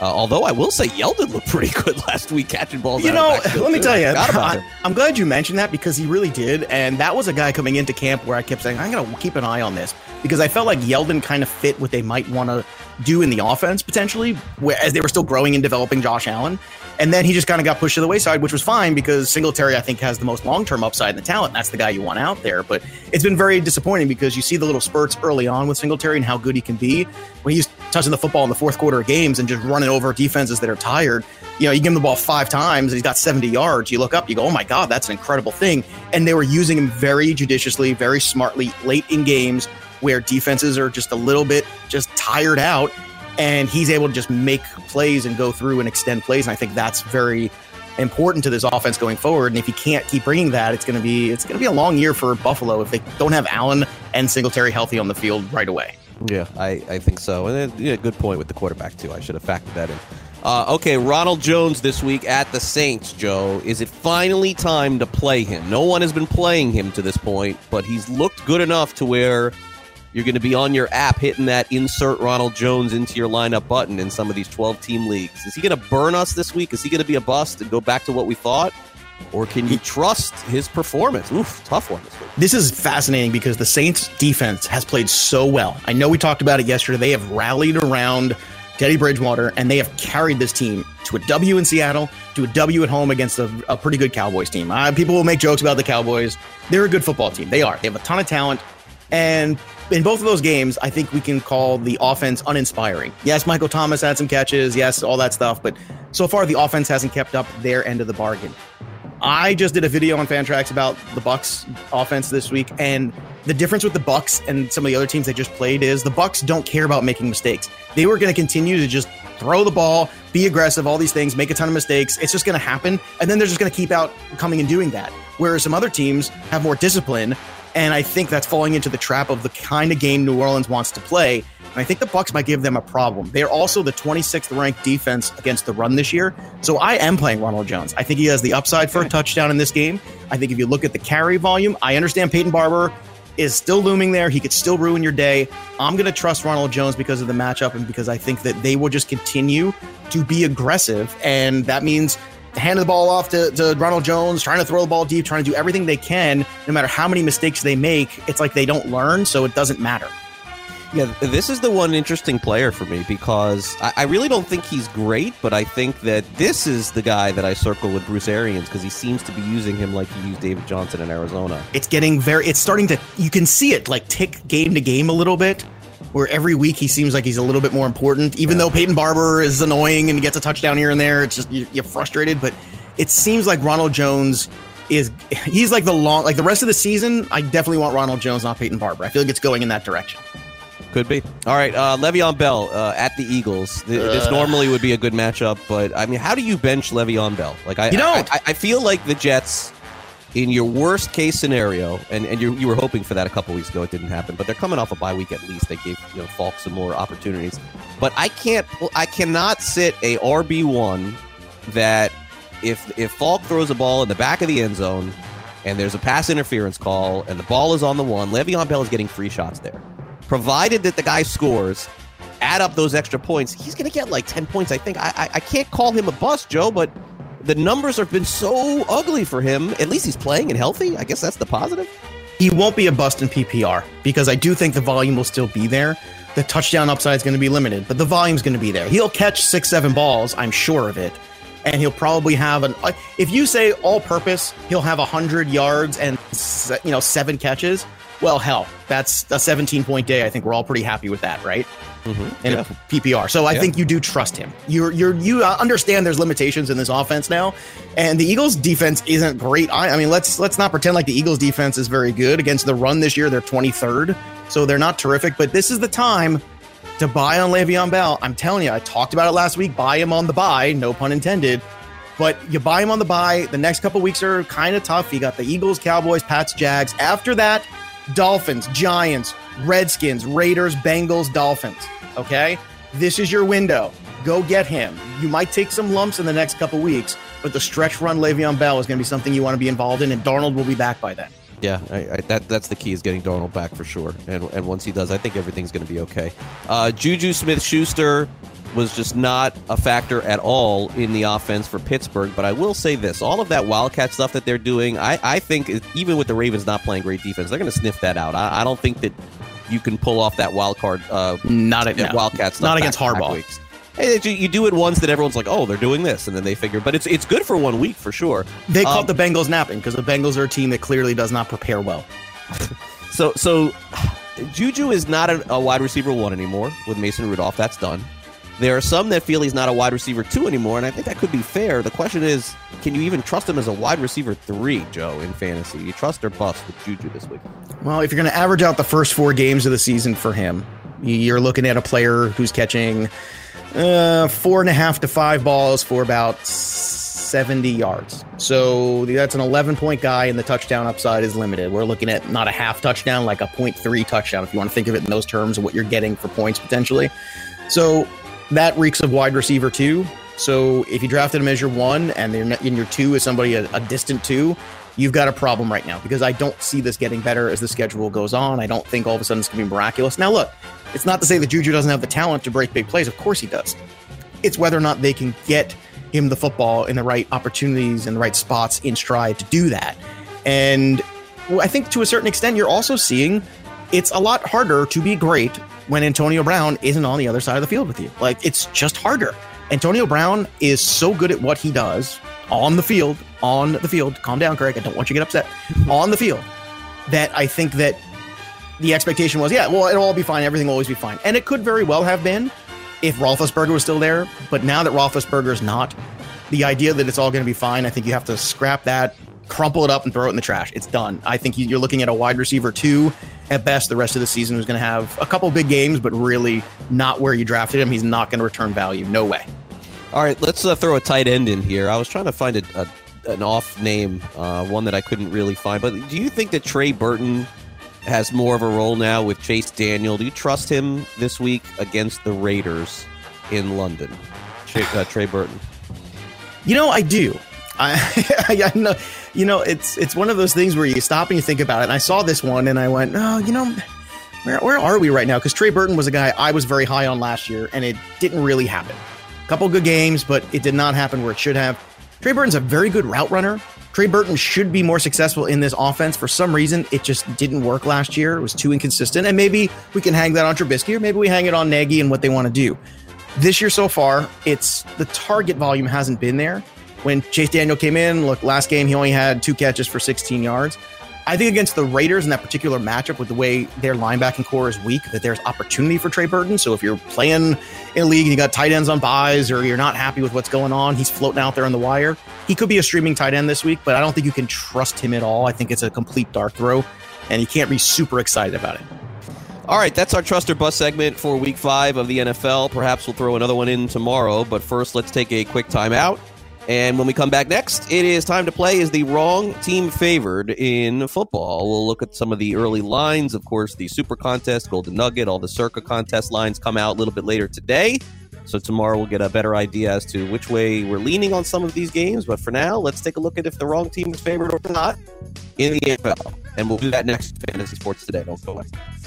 Uh, although I will say Yeldon looked pretty good last week catching balls. You out know, of the backfield, let me too. tell I you, forgot about him. I, I'm glad you mentioned that because he really did. And that was a guy coming into camp where I kept saying, I'm going to keep an eye on this because I felt like Yeldon kind of fit what they might want to do in the offense potentially, where, as they were still growing and developing Josh Allen. And then he just kind of got pushed to the wayside, which was fine because Singletary, I think, has the most long-term upside in the talent. That's the guy you want out there. But it's been very disappointing because you see the little spurts early on with Singletary and how good he can be when he's touching the football in the fourth quarter of games and just running over defenses that are tired. You know, you give him the ball five times and he's got seventy yards. You look up, you go, oh my God, that's an incredible thing. And they were using him very judiciously, very smartly late in games where defenses are just a little bit just tired out. And he's able to just make plays and go through and extend plays. And I think that's very important to this offense going forward. And if you can't keep bringing that, it's going to be it's going to be a long year for Buffalo if they don't have Allen and Singletary healthy on the field right away. Yeah, I, I think so. And then, yeah, good point with the quarterback, too. I should have factored that in. Uh, okay, Ronald Jones this week at the Saints, Joe. Is it finally time to play him? No one has been playing him to this point, but he's looked good enough to where you're going to be on your app hitting that insert Ronald Jones into your lineup button in some of these twelve-team leagues. Is he going to burn us this week? Is he going to be a bust and go back to what we thought? Or can you trust his performance? Oof, tough one this week. This is fascinating because the Saints defense has played so well. I know we talked about it yesterday. They have rallied around Teddy Bridgewater, and they have carried this team to a W in Seattle, to a W at home against a, a pretty good Cowboys team. Uh, people will make jokes about the Cowboys. They're a good football team. They are. They have a ton of talent. And in both of those games, I think we can call the offense uninspiring. Yes, Michael Thomas had some catches. Yes, all that stuff. But so far, the offense hasn't kept up their end of the bargain. I just did a video on Fantrax about the Bucs offense this week, and the difference with the Bucs and some of the other teams they just played is the Bucs don't care about making mistakes. They were going to continue to just throw the ball, be aggressive, all these things, make a ton of mistakes. It's just going to happen, and then they're just going to keep out coming and doing that. Whereas some other teams have more discipline, and I think that's falling into the trap of the kind of game New Orleans wants to play. And I think the Bucs might give them a problem. They're also the twenty-sixth ranked defense against the run this year. So I am playing Ronald Jones. I think he has the upside for a touchdown in this game. I think if you look at the carry volume, I understand Peyton Barber is still looming there. He could still ruin your day. I'm going to trust Ronald Jones because of the matchup and because I think that they will just continue to be aggressive. And that means handing the ball off to, to Ronald Jones, trying to throw the ball deep, trying to do everything they can, no matter how many mistakes they make. It's like they don't learn, so it doesn't matter. Yeah, this is the one interesting player for me because I, I really don't think he's great, but I think that this is the guy that I circle with Bruce Arians because he seems to be using him like he used David Johnson in Arizona. It's getting very, it's starting to, you can see it like tick game to game a little bit, where every week he seems like he's a little bit more important, even yeah. though Peyton Barber is annoying and gets a touchdown here and there. It's just, you're frustrated, but it seems like Ronald Jones is, he's like the long, like the rest of the season, I definitely want Ronald Jones, not Peyton Barber. I feel like it's going in that direction. Could be. All right, uh, Le'Veon Bell uh, at the Eagles. Th- this normally would be a good matchup, but I mean, how do you bench Le'Veon Bell? Like, I, you know, I, I, I feel like the Jets, in your worst case scenario, and, and you you were hoping for that a couple weeks ago, it didn't happen, but they're coming off a bye week at least. They gave you know Falk some more opportunities, but I can't, I cannot sit a R B one that if if Falk throws a ball in the back of the end zone and there's a pass interference call and the ball is on the one, Le'Veon Bell is getting free shots there. Provided that the guy scores, add up those extra points, he's going to get like ten points, I think. I, I I can't call him a bust, Joe, but the numbers have been so ugly for him. At least he's playing and healthy. I guess that's the positive. He won't be a bust in P P R because I do think the volume will still be there. The touchdown upside is going to be limited, but the volume's going to be there. He'll catch six, seven balls, I'm sure of it. And he'll probably have an, if you say all purpose, he'll have one hundred yards and, you know, seven catches. Well, hell, that's a seventeen point day. I think we're all pretty happy with that, right? Mm-hmm. In yeah. a P P R. So I yeah. think you do trust him. You're you're you understand there's limitations in this offense now, and the Eagles defense isn't great. I, I mean, let's let's not pretend like the Eagles defense is very good against the run this year. They're twenty-third, so they're not terrific. But this is the time to buy on Le'Veon Bell. I'm telling you, I talked about it last week. Buy him on the buy, no pun intended. But you buy him on the buy. The next couple weeks are kind of tough. You got the Eagles, Cowboys, Pats, Jags. After that, Dolphins, Giants, Redskins, Raiders, Bengals, Dolphins. Okay? This is your window. Go get him. You might take some lumps in the next couple weeks, but the stretch run Le'Veon Bell is going to be something you want to be involved in, and Darnold will be back by then. Yeah, I, I, that that's the key is getting Darnold back for sure. And and once he does, I think everything's going to be okay. Uh, Juju Smith-Schuster, was just not a factor at all in the offense for Pittsburgh. But I will say this, all of that Wildcat stuff that they're doing, I, I think even with the Ravens not playing great defense, they're going to sniff that out. I, I don't think that you can pull off that wild card, uh, not at, that no. Wildcat stuff. Not against Harbaugh. Weeks. Hey, you do it once that everyone's like, oh, they're doing this, and then they figure. But it's it's good for one week for sure. They um, caught the Bengals napping because the Bengals are a team that clearly does not prepare well. so so Juju is not a, a wide receiver one anymore with Mason Rudolph. That's done. There are some that feel he's not a wide receiver two anymore, and I think that could be fair. The question is, can you even trust him as a wide receiver three, Joe, in fantasy? You trust or bust with Juju this week? Well, if you're going to average out the first four games of the season for him, you're looking at a player who's catching uh, four and a half to five balls for about seventy yards. So that's an eleven point guy, and the touchdown upside is limited. We're looking at not a half touchdown, like a point three touchdown, if you want to think of it in those terms of what you're getting for points potentially. So that reeks of wide receiver two. So if you drafted him as your one and in your two is somebody a, a distant two, you've got a problem right now, because I don't see this getting better as the schedule goes on. I don't think all of a sudden it's going to be miraculous. Now, look, it's not to say that Juju doesn't have the talent to break big plays. Of course he does. It's whether or not they can get him the football in the right opportunities and the right spots in stride to do that. And I think to a certain extent, you're also seeing it's a lot harder to be great when Antonio Brown isn't on the other side of the field with you. Like, it's just harder. Antonio Brown is so good at what he does on the field, on the field. Calm down, Craig. I don't want you to get upset. On the field, that I think that the expectation was, yeah, well, it'll all be fine. Everything will always be fine. And it could very well have been if Roethlisberger was still there. But now that Roethlisberger's not, the idea that it's all going to be fine, I think you have to scrap that, crumple it up, and throw it in the trash. It's done. I think you're looking at a wide receiver two at best the rest of the season, who's going to have a couple big games, but really not where you drafted him. He's not going to return value. No way. All right, let's uh, throw a tight end in here. I was trying to find a, a an off name, uh, one that I couldn't really find. But do you think that Trey Burton has more of a role now with Chase Daniel? Do you trust him this week against the Raiders in London? Trey, uh, Trey Burton. You know, I do. I, I know. You know, it's it's one of those things where you stop and you think about it. And I saw this one and I went, oh, you know, where where are we right now? Because Trey Burton was a guy I was very high on last year, and it didn't really happen. A couple good games, but it did not happen where it should have. Trey Burton's a very good route runner. Trey Burton should be more successful in this offense. For some reason, it just didn't work last year. It was too inconsistent. And maybe we can hang that on Trubisky, or maybe we hang it on Nagy and what they want to do. This year so far, it's the target volume hasn't been there. When Chase Daniel came in, look, last game, he only had two catches for sixteen yards. I think against the Raiders in that particular matchup, with the way their linebacking core is weak, that there's opportunity for Trey Burton. So if you're playing in a league and you got tight ends on buys, or you're not happy with what's going on, he's floating out there on the wire. He could be a streaming tight end this week, but I don't think you can trust him at all. I think it's a complete dart throw, and you can't be super excited about it. All right, that's our Trust or Bust segment for week five of the N F L. Perhaps we'll throw another one in tomorrow, but first let's take a quick time out. And when we come back next, it is time to play Is the Wrong Team Favored in Football. We'll look at some of the early lines. Of course, the Super Contest, Golden Nugget, all the Circa Contest lines come out a little bit later today. So tomorrow we'll get a better idea as to which way we're leaning on some of these games. But for now, let's take a look at if the wrong team is favored or not in the N F L. And we'll do that next in Fantasy Sports Today. Don't go away.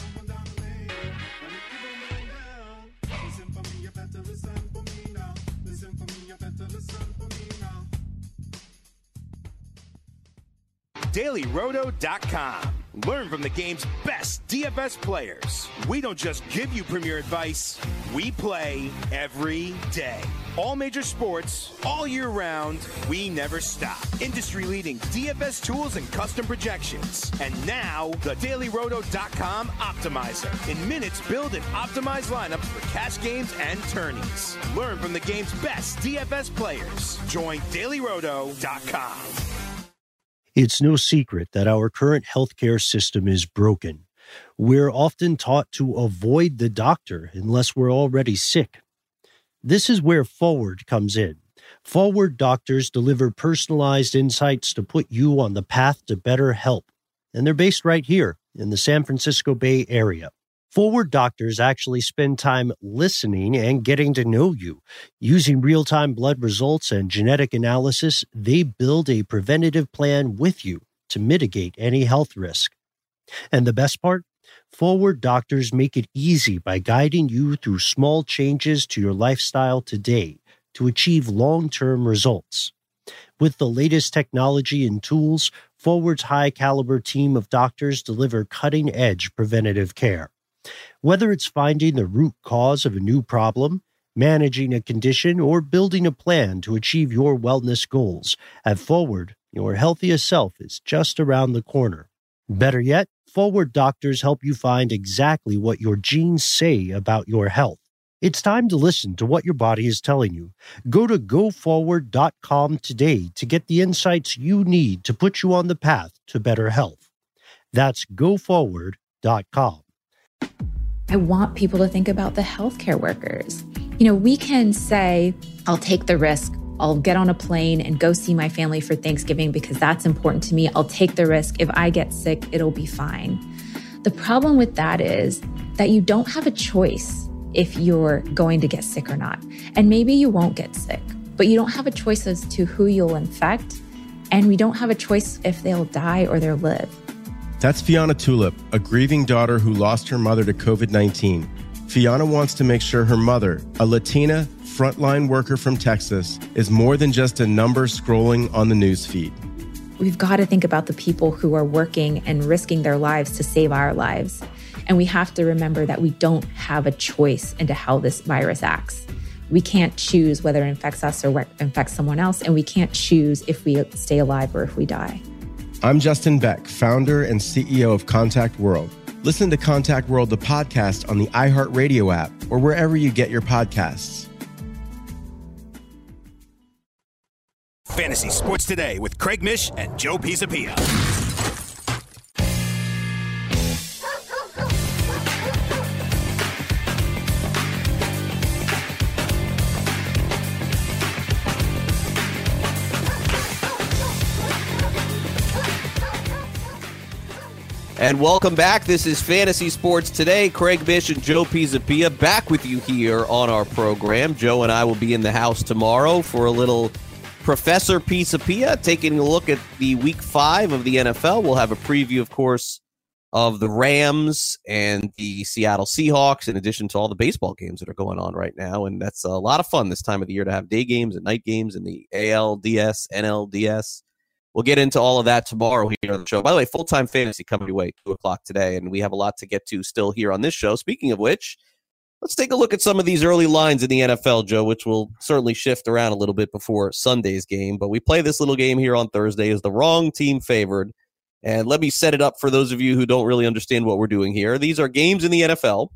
Daily Roto dot com. Learn from the game's best D F S players. We don't just give you premier advice, we play every day. All major sports, all year round, we never stop. Industry-leading D F S tools and custom projections. And now, the Daily Roto dot com Optimizer. In minutes, build and optimize lineups for cash games and tourneys. Learn from the game's best D F S players. Join Daily Roto dot com. It's no secret that our current healthcare system is broken. We're often taught to avoid the doctor unless we're already sick. This is where Forward comes in. Forward doctors deliver personalized insights to put you on the path to better health. And they're based right here in the San Francisco Bay Area. Forward doctors actually spend time listening and getting to know you. Using real-time blood results and genetic analysis, they build a preventative plan with you to mitigate any health risk. And the best part? Forward Doctors make it easy by guiding you through small changes to your lifestyle today to achieve long-term results. With the latest technology and tools, Forward's high-caliber team of doctors deliver cutting-edge preventative care. Whether it's finding the root cause of a new problem, managing a condition, or building a plan to achieve your wellness goals, at Forward, your healthiest self is just around the corner. Better yet, Forward Doctors help you find exactly what your genes say about your health. It's time to listen to what your body is telling you. Go to go forward dot com today to get the insights you need to put you on the path to better health. That's go forward dot com. I want people to think about the healthcare workers. You know, we can say, I'll take the risk. I'll get on a plane and go see my family for Thanksgiving because that's important to me. I'll take the risk. If I get sick, it'll be fine. The problem with that is that you don't have a choice if you're going to get sick or not. And maybe you won't get sick, but you don't have a choice as to who you'll infect. And we don't have a choice if they'll die or they'll live. That's Fiona Tulip, a grieving daughter who lost her mother to covid nineteen. Fiona wants to make sure her mother, a Latina frontline worker from Texas, is more than just a number scrolling on the news feed. We've got to think about the people who are working and risking their lives to save our lives. And we have to remember that we don't have a choice into how this virus acts. We can't choose whether it infects us or infects someone else, and we can't choose if we stay alive or if we die. I'm Justin Beck, founder and C E O of Contact World. Listen to Contact World, the podcast, on the iHeartRadio app or wherever you get your podcasts. Fantasy Sports Today with Craig Mish and Joe Pisapia. And welcome back. This is Fantasy Sports Today. Craig Mish and Joe Pisapia back with you here on our program. Joe and I will be in the house tomorrow for a little Professor Pisapia, taking a look at the week five of the N F L. We'll have a preview, of course, of the Rams and the Seattle Seahawks, in addition to all the baseball games that are going on right now. And that's a lot of fun this time of the year to have day games and night games in the A L D S, N L D S. We'll get into all of that tomorrow here on the show. By the way, full-time fantasy coming your way, two o'clock today, and we have a lot to get to still here on this show. Speaking of which, let's take a look at some of these early lines in the N F L, Joe, which will certainly shift around a little bit before Sunday's game. But we play this little game here on Thursday. Is the wrong team favored? And let me set it up for those of you who don't really understand what we're doing here. These are games in the N F L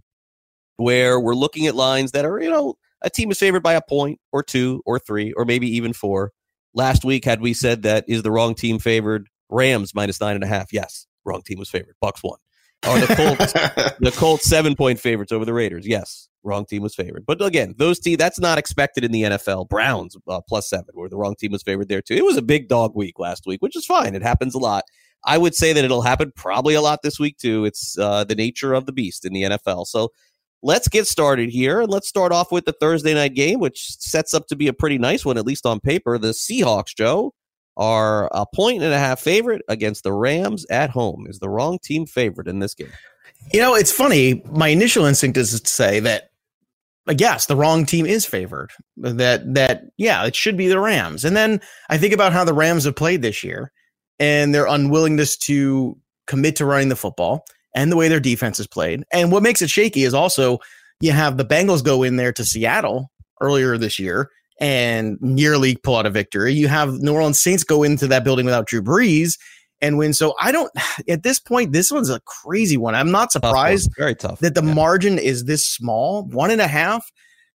where we're looking at lines that are, you know, a team is favored by a point or two or three or maybe even four. Last week, had we said that is the wrong team favored? Rams minus nine and a half. Yes, wrong team was favored. Bucks won. Or the Colts, the Colts seven point favorites over the Raiders. Yes, wrong team was favored. But again, those teams, that's not expected in the N F L. Browns uh, plus seven, where the wrong team was favored there too. It was a big dog week last week, which is fine. It happens a lot. I would say that it'll happen probably a lot this week too. It's uh, the nature of the beast in the N F L. So let's get started here. Let's start off with the Thursday night game, which sets up to be a pretty nice one, at least on paper. The Seahawks, Joe, are a point and a half favorite against the Rams at home. Is the wrong team favorite in this game? You know, it's funny. My initial instinct is to say that, like, yes, the wrong team is favored. That, that, yeah, it should be the Rams. And then I think about how the Rams have played this year and their unwillingness to commit to running the football and the way their defense is played. And what makes it shaky is also you have the Bengals go in there to Seattle earlier this year and nearly pull out a victory. You have New Orleans Saints go into that building without Drew Brees and win. So I don't, at this point, this one's a crazy one. I'm not surprised tough Very tough. that the yeah. margin is this small, one and a half.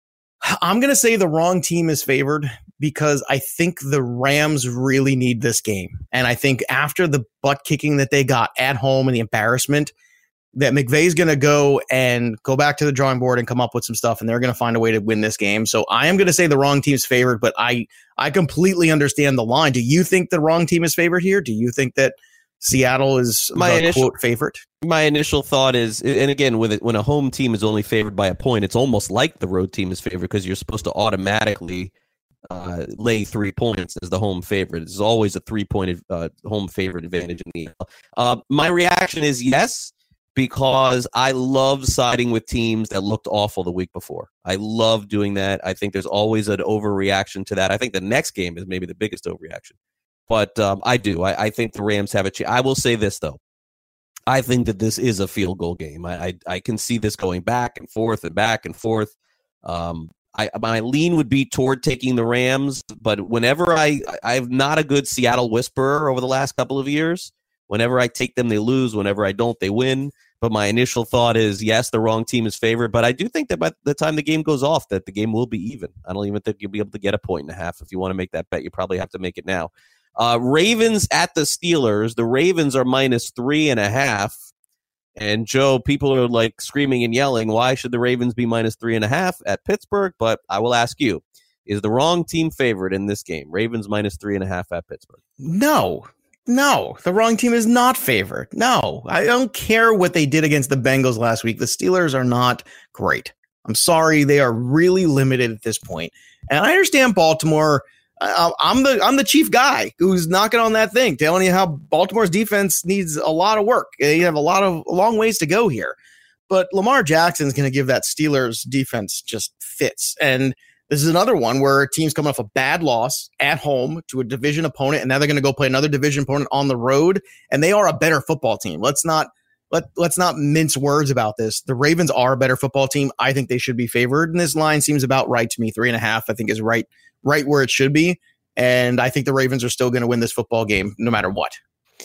I'm going to say the wrong team is favored because I think the Rams really need this game. And I think after the butt kicking that they got at home and the embarrassment, that McVay's going to go and go back to the drawing board and come up with some stuff, and they're going to find a way to win this game. So I am going to say the wrong team's favored, but I I completely understand the line. Do you think the wrong team is favored here? Do you think that Seattle is my the initial, quote favorite? My initial thought is, and again, with it, when a home team is only favored by a point, it's almost like the road team is favored because you're supposed to automatically uh, lay three points as the home favorite. It's always a three-point uh, home favorite advantage in the N F L. Uh, my reaction is yes. because I love siding with teams that looked awful the week before. I love doing that. I think there's always an overreaction to that. I think the next game is maybe the biggest overreaction. But um, I do. I, I think the Rams have a chance. I will say this, though. I think that this is a field goal game. I, I, I can see this going back and forth and back and forth. Um, I, my lean would be toward taking the Rams, but whenever I, I'm not a good Seattle whisperer over the last couple of years. Whenever I take them, they lose. Whenever I don't, they win. But my initial thought is, yes, the wrong team is favored. But I do think that by the time the game goes off, that the game will be even. I don't even think you'll be able to get a point and a half. If you want to make that bet, you probably have to make it now. Uh, Ravens at the Steelers. The Ravens are minus three and a half. And, Joe, people are, like, screaming and yelling, why should the Ravens be minus three and a half at Pittsburgh? But I will ask you, is the wrong team favored in this game? Ravens minus three and a half at Pittsburgh. No. No, the wrong team is not favored. No, I don't care what they did against the Bengals last week. The Steelers are not great. I'm sorry. They are really limited at this point. And I understand Baltimore. I, I'm the I'm the chief guy who's knocking on that thing, telling you how Baltimore's defense needs a lot of work. They have a lot of long ways to go here. But Lamar Jackson's going to give that Steelers defense just fits. And this is another one where teams coming off a bad loss at home to a division opponent, and now they're going to go play another division opponent on the road, and they are a better football team. Let's not let let's not mince words about this. The Ravens are a better football team. I think they should be favored, and this line seems about right to me. Three and a half, I think, is right right where it should be, and I think the Ravens are still going to win this football game no matter what.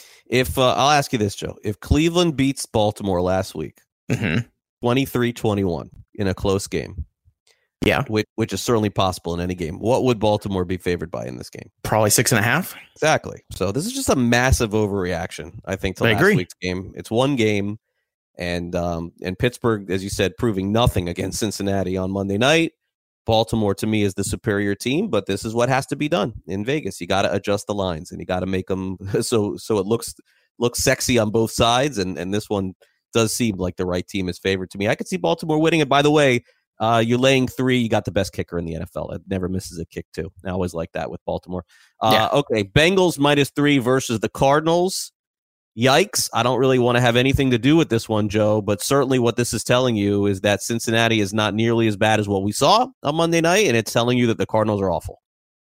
If uh, I'll ask you this, Joe, if Cleveland beats Baltimore last week, mm-hmm. twenty-three twenty-one in a close game. Yeah, which, which is certainly possible in any game. What would Baltimore be favored by in this game? Probably six and a half. Exactly. So this is just a massive overreaction, I think, to I last agree. week's game. It's one game, and um, and Pittsburgh, as you said, proving nothing against Cincinnati on Monday night. Baltimore, to me, is the superior team, but this is what has to be done in Vegas. You got to adjust the lines, and you got to make them so so it looks looks sexy on both sides. And and this one does seem like the right team is favored to me. I could see Baltimore winning. And by the way, Uh, you're laying three. You got the best kicker in the N F L. It never misses a kick, too. I always like that with Baltimore. Uh, yeah. Okay, Bengals minus three versus the Cardinals. Yikes. I don't really want to have anything to do with this one, Joe, but certainly what this is telling you is that Cincinnati is not nearly as bad as what we saw on Monday night, and it's telling you that the Cardinals are awful.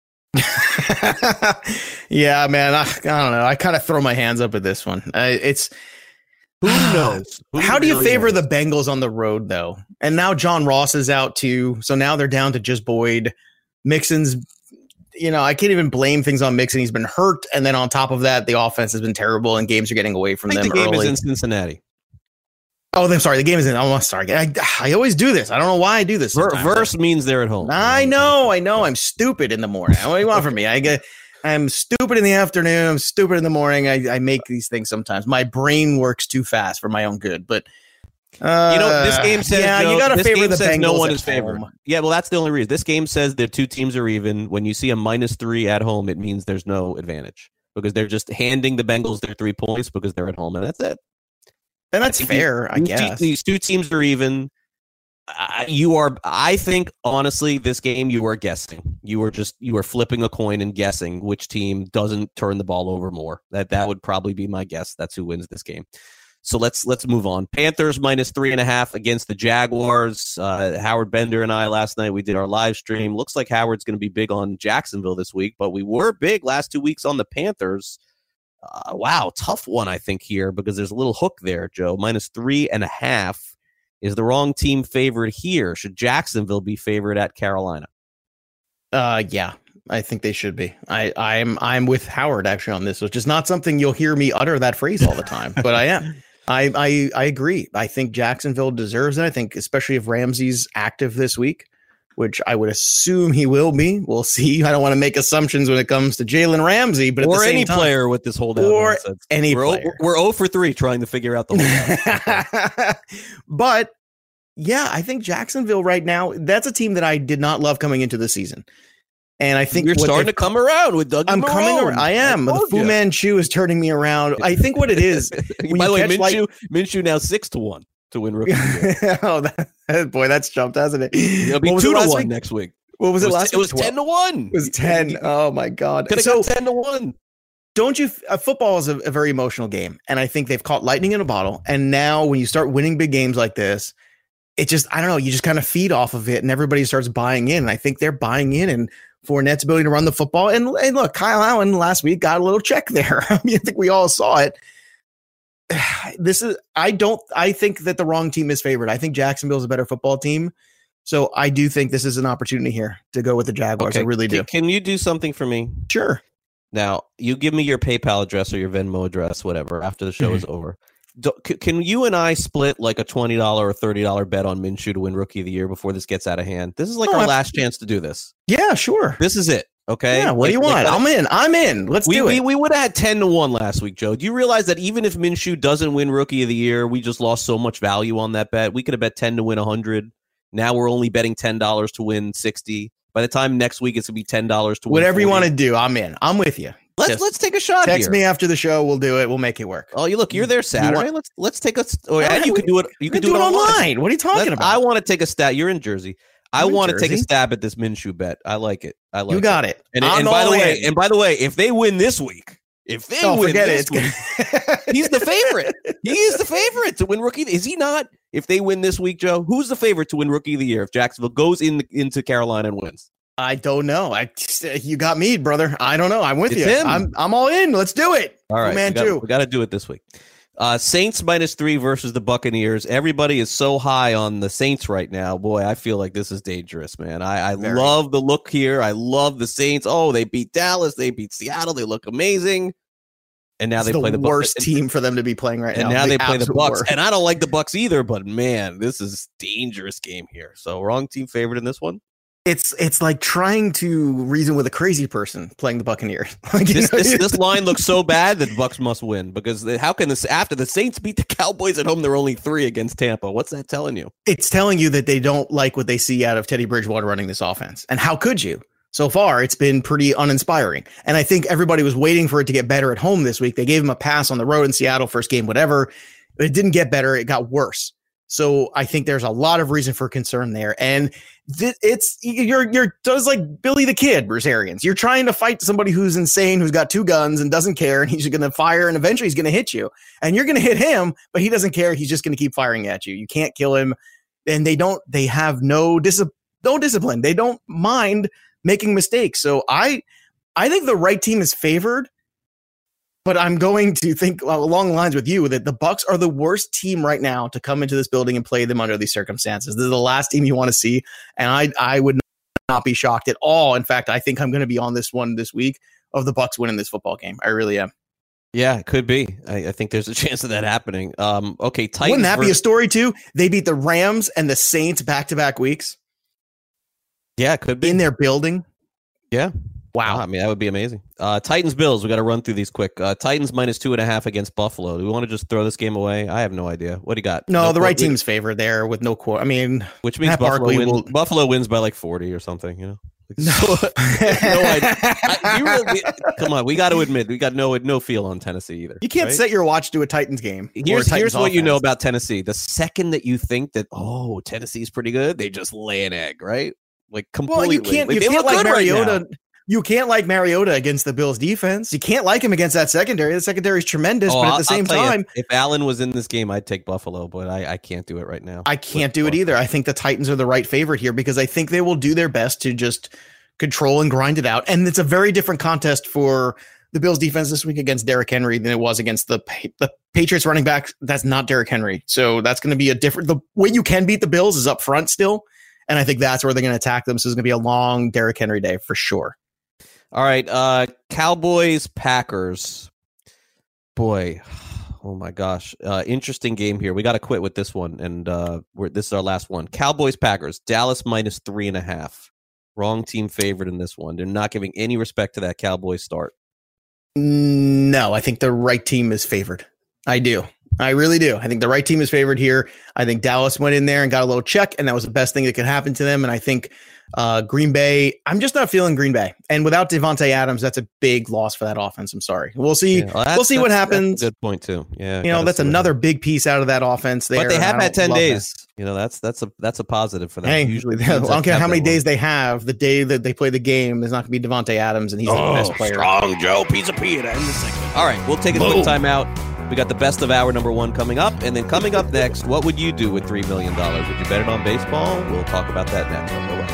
Yeah, man. I, I don't know. I kind of throw my hands up at this one. Uh, it's... Who knows? Who How do you really favor knows? the Bengals on the road, though? And now John Ross is out, too. So now they're down to just Boyd. Mixon's, you know, I can't even blame things on Mixon. He's been hurt. And then on top of that, the offense has been terrible and games are getting away from I think them the game early. is in Cincinnati. Oh, I'm sorry. The game is in. Oh, I'm sorry. I, I always do this. I don't know why I do this. Ver- sometimes. verse means they're at home. I know. I know. I'm stupid in the morning. What do you want from me? I get. I'm stupid in the afternoon. I'm stupid in the morning. I, I make these things sometimes. My brain works too fast for my own good. But uh, you know, this game says yeah, no, you got to this favor game the says Bengals. no one at is favored. home. Yeah, well, that's the only reason. This game says the two teams are even. When you see a minus three at home, it means there's no advantage because they're just handing the Bengals their three points because they're at home, and that's it. And that's I think fair, these, I guess. These two teams are even. Uh, you are, I think, honestly, this game you are guessing. You are just you are flipping a coin and guessing which team doesn't turn the ball over more. That that would probably be my guess. That's who wins this game. So let's let's move on. Panthers minus three and a half against the Jaguars. Uh, Howard Bender and I last night we did our live stream. Looks like Howard's going to be big on Jacksonville this week, but we were big last two weeks on the Panthers. Uh, wow, tough one I think here because there's a little hook there, Joe. Minus three and a half. Is the wrong team favored here? Should Jacksonville be favored at Carolina? Uh, yeah, I think they should be. I, I'm I'm with Howard actually on this, which is not something you'll hear me utter that phrase all the time, but I am. I, I I agree. I think Jacksonville deserves it. I think especially if Ramsey's active this week, which I would assume he will be. We'll see. I don't want to make assumptions when it comes to Jalen Ramsey, but at or the same any time, player with this holdout or nonsense. any we're player. O, we're zero for three trying to figure out the holdout. But yeah, I think Jacksonville right now, that's a team that I did not love coming into the season. And I think you're starting to come around with Doug. I'm Marone. coming around. I am. I the Fu you. Manchu is turning me around. I think what it is. When By the way, catch, Minshew, like, Minshew now six to one to win rookie. oh, that, boy, that's jumped, hasn't it? It'll be What was two it to last one week? next week. What was it, it was, last It week? was ten to one. It was ten. Oh my God. Could have So got ten to one. don't you? Uh, football is a, a very emotional game, and I think they've caught lightning in a bottle. And now, when you start winning big games like this, it just I don't know. You just kind of feed off of it, and everybody starts buying in. And I think they're buying in, and Fournette's ability to run the football. And, and look, Kyle Allen last week got a little check there. I mean, I think we all saw it. This is I don't I think that the wrong team is favored. I think Jacksonville's a better football team. So I do think this is an opportunity here to go with the Jaguars. Okay. I really do. Can, can you do something for me? Sure. Now, you give me your PayPal address or your Venmo address, whatever, after the show mm-hmm. is over. Do, c- can you and I split like a twenty dollars or thirty dollars bet on Minshew to win Rookie of the Year before this gets out of hand? This is like oh, our last chance to do this. Yeah, sure. This is it. Okay. Yeah, what like, do you want? Like, I'm in. I'm in. Let's we, do it. We, we would have had ten to one last week, Joe. Do you realize that even if Minshew doesn't win Rookie of the Year, we just lost so much value on that bet? We could have bet ten to win one hundred. Now we're only betting ten dollars to win sixty. By the time next week, it's going to be ten dollars to win whatever forty. You want to do. I'm in. I'm with you. Let's Just let's take a shot. Text here. me after the show. We'll do it. We'll make it work. Oh, you look, you're there Saturday. You want, let's let's take a. Or, and you can do it. You can do, do it online. online. What are you talking let's, about? I want to take a stab. You're in Jersey. I want to take a Jersey? stab at this Minshew bet. I like it. I like. You got it. it. And, I'm and by the way, in. and by the way, if they win this week, if they oh, win forget this it. week, he's the favorite. He is the favorite to win Rookie. Is he not? If they win this week, Joe, who's the favorite to win Rookie of the Year if Jacksonville goes in into Carolina and wins? I don't know. I you got me, brother. I don't know. I'm with it's you. Him. I'm I'm all in. Let's do it. All right, man, we got, too. we got to do it this week. Uh, Saints minus three versus the Buccaneers. Everybody is so high on the Saints right now. Boy, I feel like this is dangerous, man. I, I love the look here. I love the Saints. Oh, they beat Dallas. They beat Seattle. They look amazing. And now it's they the play the worst Bucs. team for them to be playing right and now. And now the they play the Bucs. Worst. And I don't like the Bucs either, but man, this is dangerous game here. So wrong team favorite in this one. It's it's like trying to reason with a crazy person playing the Buccaneers. Like, this, know, this, this line looks so bad that the Bucs must win because they, how can this after the Saints beat the Cowboys at home? They're only three against Tampa. What's that telling you? It's telling you that they don't like what they see out of Teddy Bridgewater running this offense. And how could you? So far, it's been pretty uninspiring. And I think everybody was waiting for it to get better at home this week. They gave him a pass on the road in Seattle, first game, whatever. But it didn't get better. It got worse. So I think there's a lot of reason for concern there. And th- it's you're you're just like Billy the Kid, Bruce Arians. You're trying to fight somebody who's insane, who's got two guns and doesn't care, and he's going to fire, and eventually he's going to hit you. And you're going to hit him, but he doesn't care. He's just going to keep firing at you. You can't kill him. And they don't. They have no dis- no discipline. They don't mind making mistakes. So I I think the right team is favored. But I'm going to think along the lines with you that the Bucs are the worst team right now to come into this building and play them under these circumstances. They're the last team you want to see, and I I would not be shocked at all. In fact, I think I'm going to be on this one this week of the Bucs winning this football game. I really am. Yeah, it could be. I, I think there's a chance of that happening. Um, okay, Titans. Wouldn't that versus- be a story too? They beat the Rams and the Saints back to back weeks. Yeah, it could be in their building. Yeah. Wow. wow. I mean, that would be amazing. Uh, Titans Bills. We got to run through these quick. Uh, Titans minus two and a half against Buffalo. Do we want to just throw this game away? I have no idea. What do you got? No, no the right we, team's favored there with no core. I mean, which means Buffalo wins, will... Buffalo wins by like forty or something. You know. No, no idea. I, you really, come on, we got to admit we got no no feel on Tennessee either. You can't right? set your watch to a Titans game. Here's Titans here's what offense. you know about Tennessee. The second that you think that oh Tennessee's pretty good, they just lay an egg, right? Like completely. Well, you can't. Like, you can't like Mariota. Right you can't like Mariota against the Bills defense. You can't like him against that secondary. The secondary is tremendous, oh, but at I'll, the same time, you, if Allen was in this game, I'd take Buffalo, but I, I can't do it right now. I can't do it either. I think the Titans are the right favorite here because I think they will do their best to just control and grind it out. And it's a very different contest for the Bills defense this week against Derrick Henry than it was against the the Patriots running back. That's not Derrick Henry. So that's going to be a different, the way you can beat the Bills is up front still. And I think that's where they're going to attack them. So it's going to be a long Derrick Henry day for sure. All right. Uh, Cowboys, Packers. Boy. Oh my gosh. Uh, interesting game here. We got to quit with this one. And uh, we're, this is our last one. Cowboys, Packers, Dallas minus three and a half. Wrong team favorite in this one. They're not giving any respect to that Cowboys start. No, I think the right team is favored. I do. I really do. I think the right team is favored here. I think Dallas went in there and got a little check, and that was the best thing that could happen to them. And I think Uh, Green Bay, I'm just not feeling Green Bay. And without Devontae Adams, that's a big loss for that offense. I'm sorry. We'll see. Yeah, well, we'll see what happens. That's a good point too. Yeah, you know, that's another big piece out of that offense. There, but they have had ten days. That. You know, that's that's a that's a positive for them. Hey, usually, I don't care how many days they have. The day that they play the game is not going to be Devontae Adams, and he's oh, the best player. Strong Joe Pizza Pia to end the segment. All right, we'll take a Boom. quick timeout. We got the best of hour number one coming up, and then coming up next, what would you do with three million dollars? Would you bet it on baseball? We'll talk about that next. Don't go away.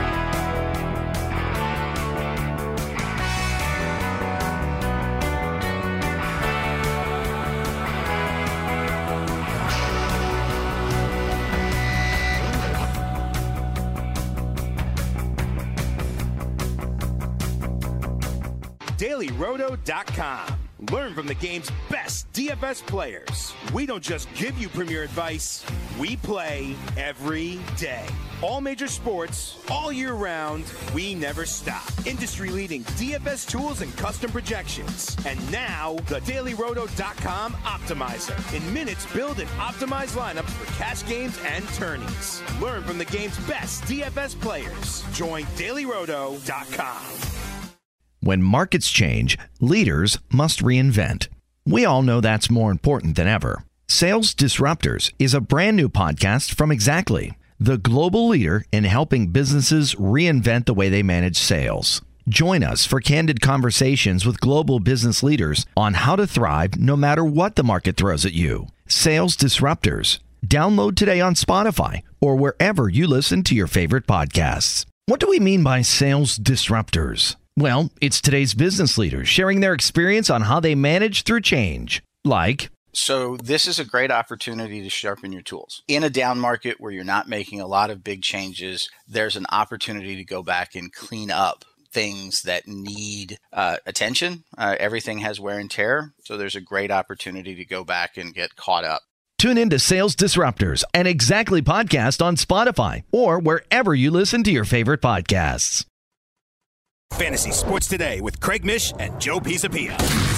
Daily Roto dot com. Learn from the game's best D F S players. We don't just give you premier advice, we play every day. All major sports, all year round, we never stop. Industry-leading D F S tools and custom projections. And now, the Daily Roto dot com Optimizer. In minutes, build and optimize lineups for cash games and tourneys. Learn from the game's best D F S players. Join Daily Roto dot com. When markets change, leaders must reinvent. We all know that's more important than ever. Sales Disruptors is a brand new podcast from Exactly, the global leader in helping businesses reinvent the way they manage sales. Join us for candid conversations with global business leaders on how to thrive no matter what the market throws at you. Sales Disruptors. Download today on Spotify or wherever you listen to your favorite podcasts. What do we mean by sales disruptors? Well, it's today's business leaders sharing their experience on how they manage through change. Like, so this is a great opportunity to sharpen your tools. In a down market where you're not making a lot of big changes, there's an opportunity to go back and clean up things that need uh, attention. Uh, everything has wear and tear, so there's a great opportunity to go back and get caught up. Tune in to Sales Disruptors, an Exactly podcast on Spotify or wherever you listen to your favorite podcasts. Fantasy Sports Today with Craig Mish and Joe Pisapia.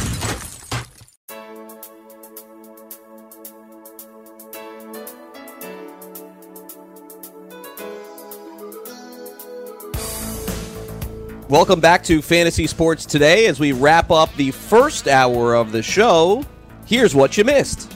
Welcome back to Fantasy Sports Today. As we wrap up the first hour of the show, here's what you missed.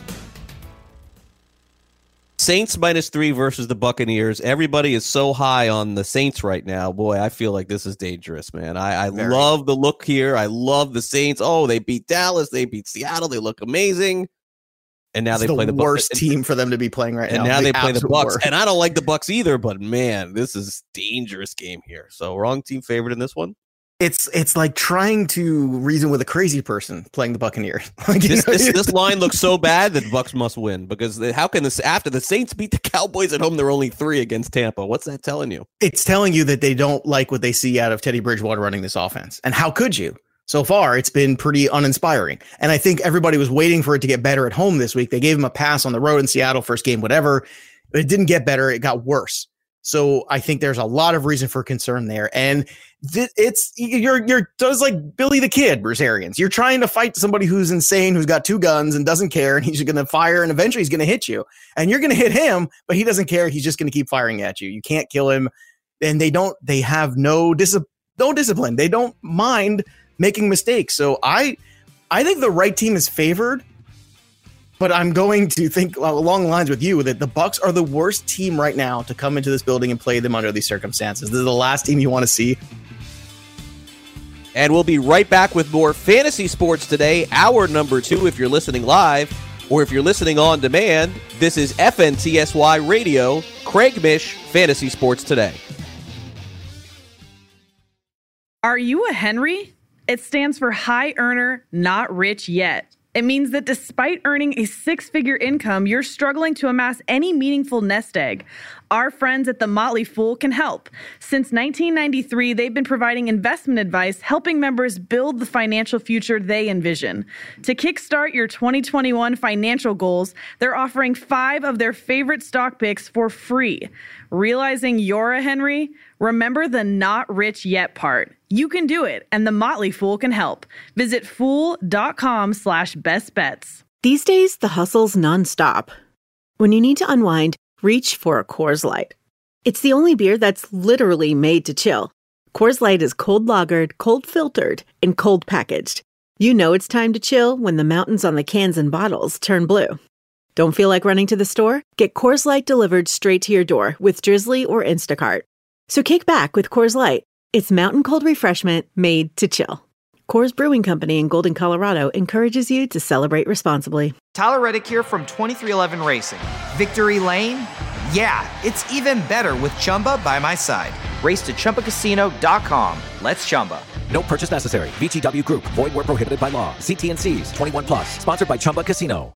Saints minus three versus the Buccaneers. Everybody is so high on the Saints right now. Boy, I feel like this is dangerous, man. I, I love the look here. I love the Saints. Oh, they beat Dallas. They beat Seattle. They look amazing. And now it's they the play the worst Bucs. team for them to be playing right and now. And now the they play the Bucs. Worst. And I don't like the Bucs either, but man, this is dangerous game here. So wrong team favorite in this one. It's it's like trying to reason with a crazy person playing the Buccaneers. Like, this, know, this, this line looks so bad that the Bucs must win because they, how can this after the Saints beat the Cowboys at home? They're only three against Tampa. What's that telling you? It's telling you that they don't like what they see out of Teddy Bridgewater running this offense. And how could you? So far, it's been pretty uninspiring. And I think everybody was waiting for it to get better at home this week. They gave him a pass on the road in Seattle, first game, whatever. But it didn't get better. It got worse. So I think there's a lot of reason for concern there. And th- it's you're you're just like Billy the Kid, Bruce Arians. You're trying to fight somebody who's insane, who's got two guns and doesn't care, and he's going to fire, and eventually he's going to hit you. And you're going to hit him, but he doesn't care. He's just going to keep firing at you. You can't kill him. And they don't. They have no dis- no discipline. They don't mind making mistakes. So I I think the right team is favored. But I'm going to think along the lines with you that the Bucs are the worst team right now to come into this building and play them under these circumstances. This is the last team you want to see. And we'll be right back with more Fantasy Sports Today, hour number two, if you're listening live, or if you're listening on demand. This is F N T S Y Radio, Craig Mish, Fantasy Sports Today. Are you a Henry? It stands for High Earner, Not Rich Yet. It means that despite earning a six-figure income, you're struggling to amass any meaningful nest egg. Our friends at The Motley Fool can help. Since nineteen ninety-three, they've been providing investment advice, helping members build the financial future they envision. To kickstart your twenty twenty-one financial goals, they're offering five of their favorite stock picks for free. Realizing you're a Henry? Remember the not rich yet part. You can do it, and The Motley Fool can help. Visit fool.com slash best bets. These days, the hustle's nonstop. When you need to unwind, reach for a Coors Light. It's the only beer that's literally made to chill. Coors Light is cold lagered, cold filtered, and cold packaged. You know it's time to chill when the mountains on the cans and bottles turn blue. Don't feel like running to the store? Get Coors Light delivered straight to your door with Drizzly or Instacart. So kick back with Coors Light. It's mountain cold refreshment made to chill. Coors Brewing Company in Golden, Colorado encourages you to celebrate responsibly. Tyler Reddick here from twenty-three eleven Racing. Victory Lane? Yeah, it's even better with Chumba by my side. Race to Chumba Casino dot com. Let's Chumba. No purchase necessary. V G W Group. Void where prohibited by law. See T and C's. twenty-one plus. Sponsored by Chumba Casino.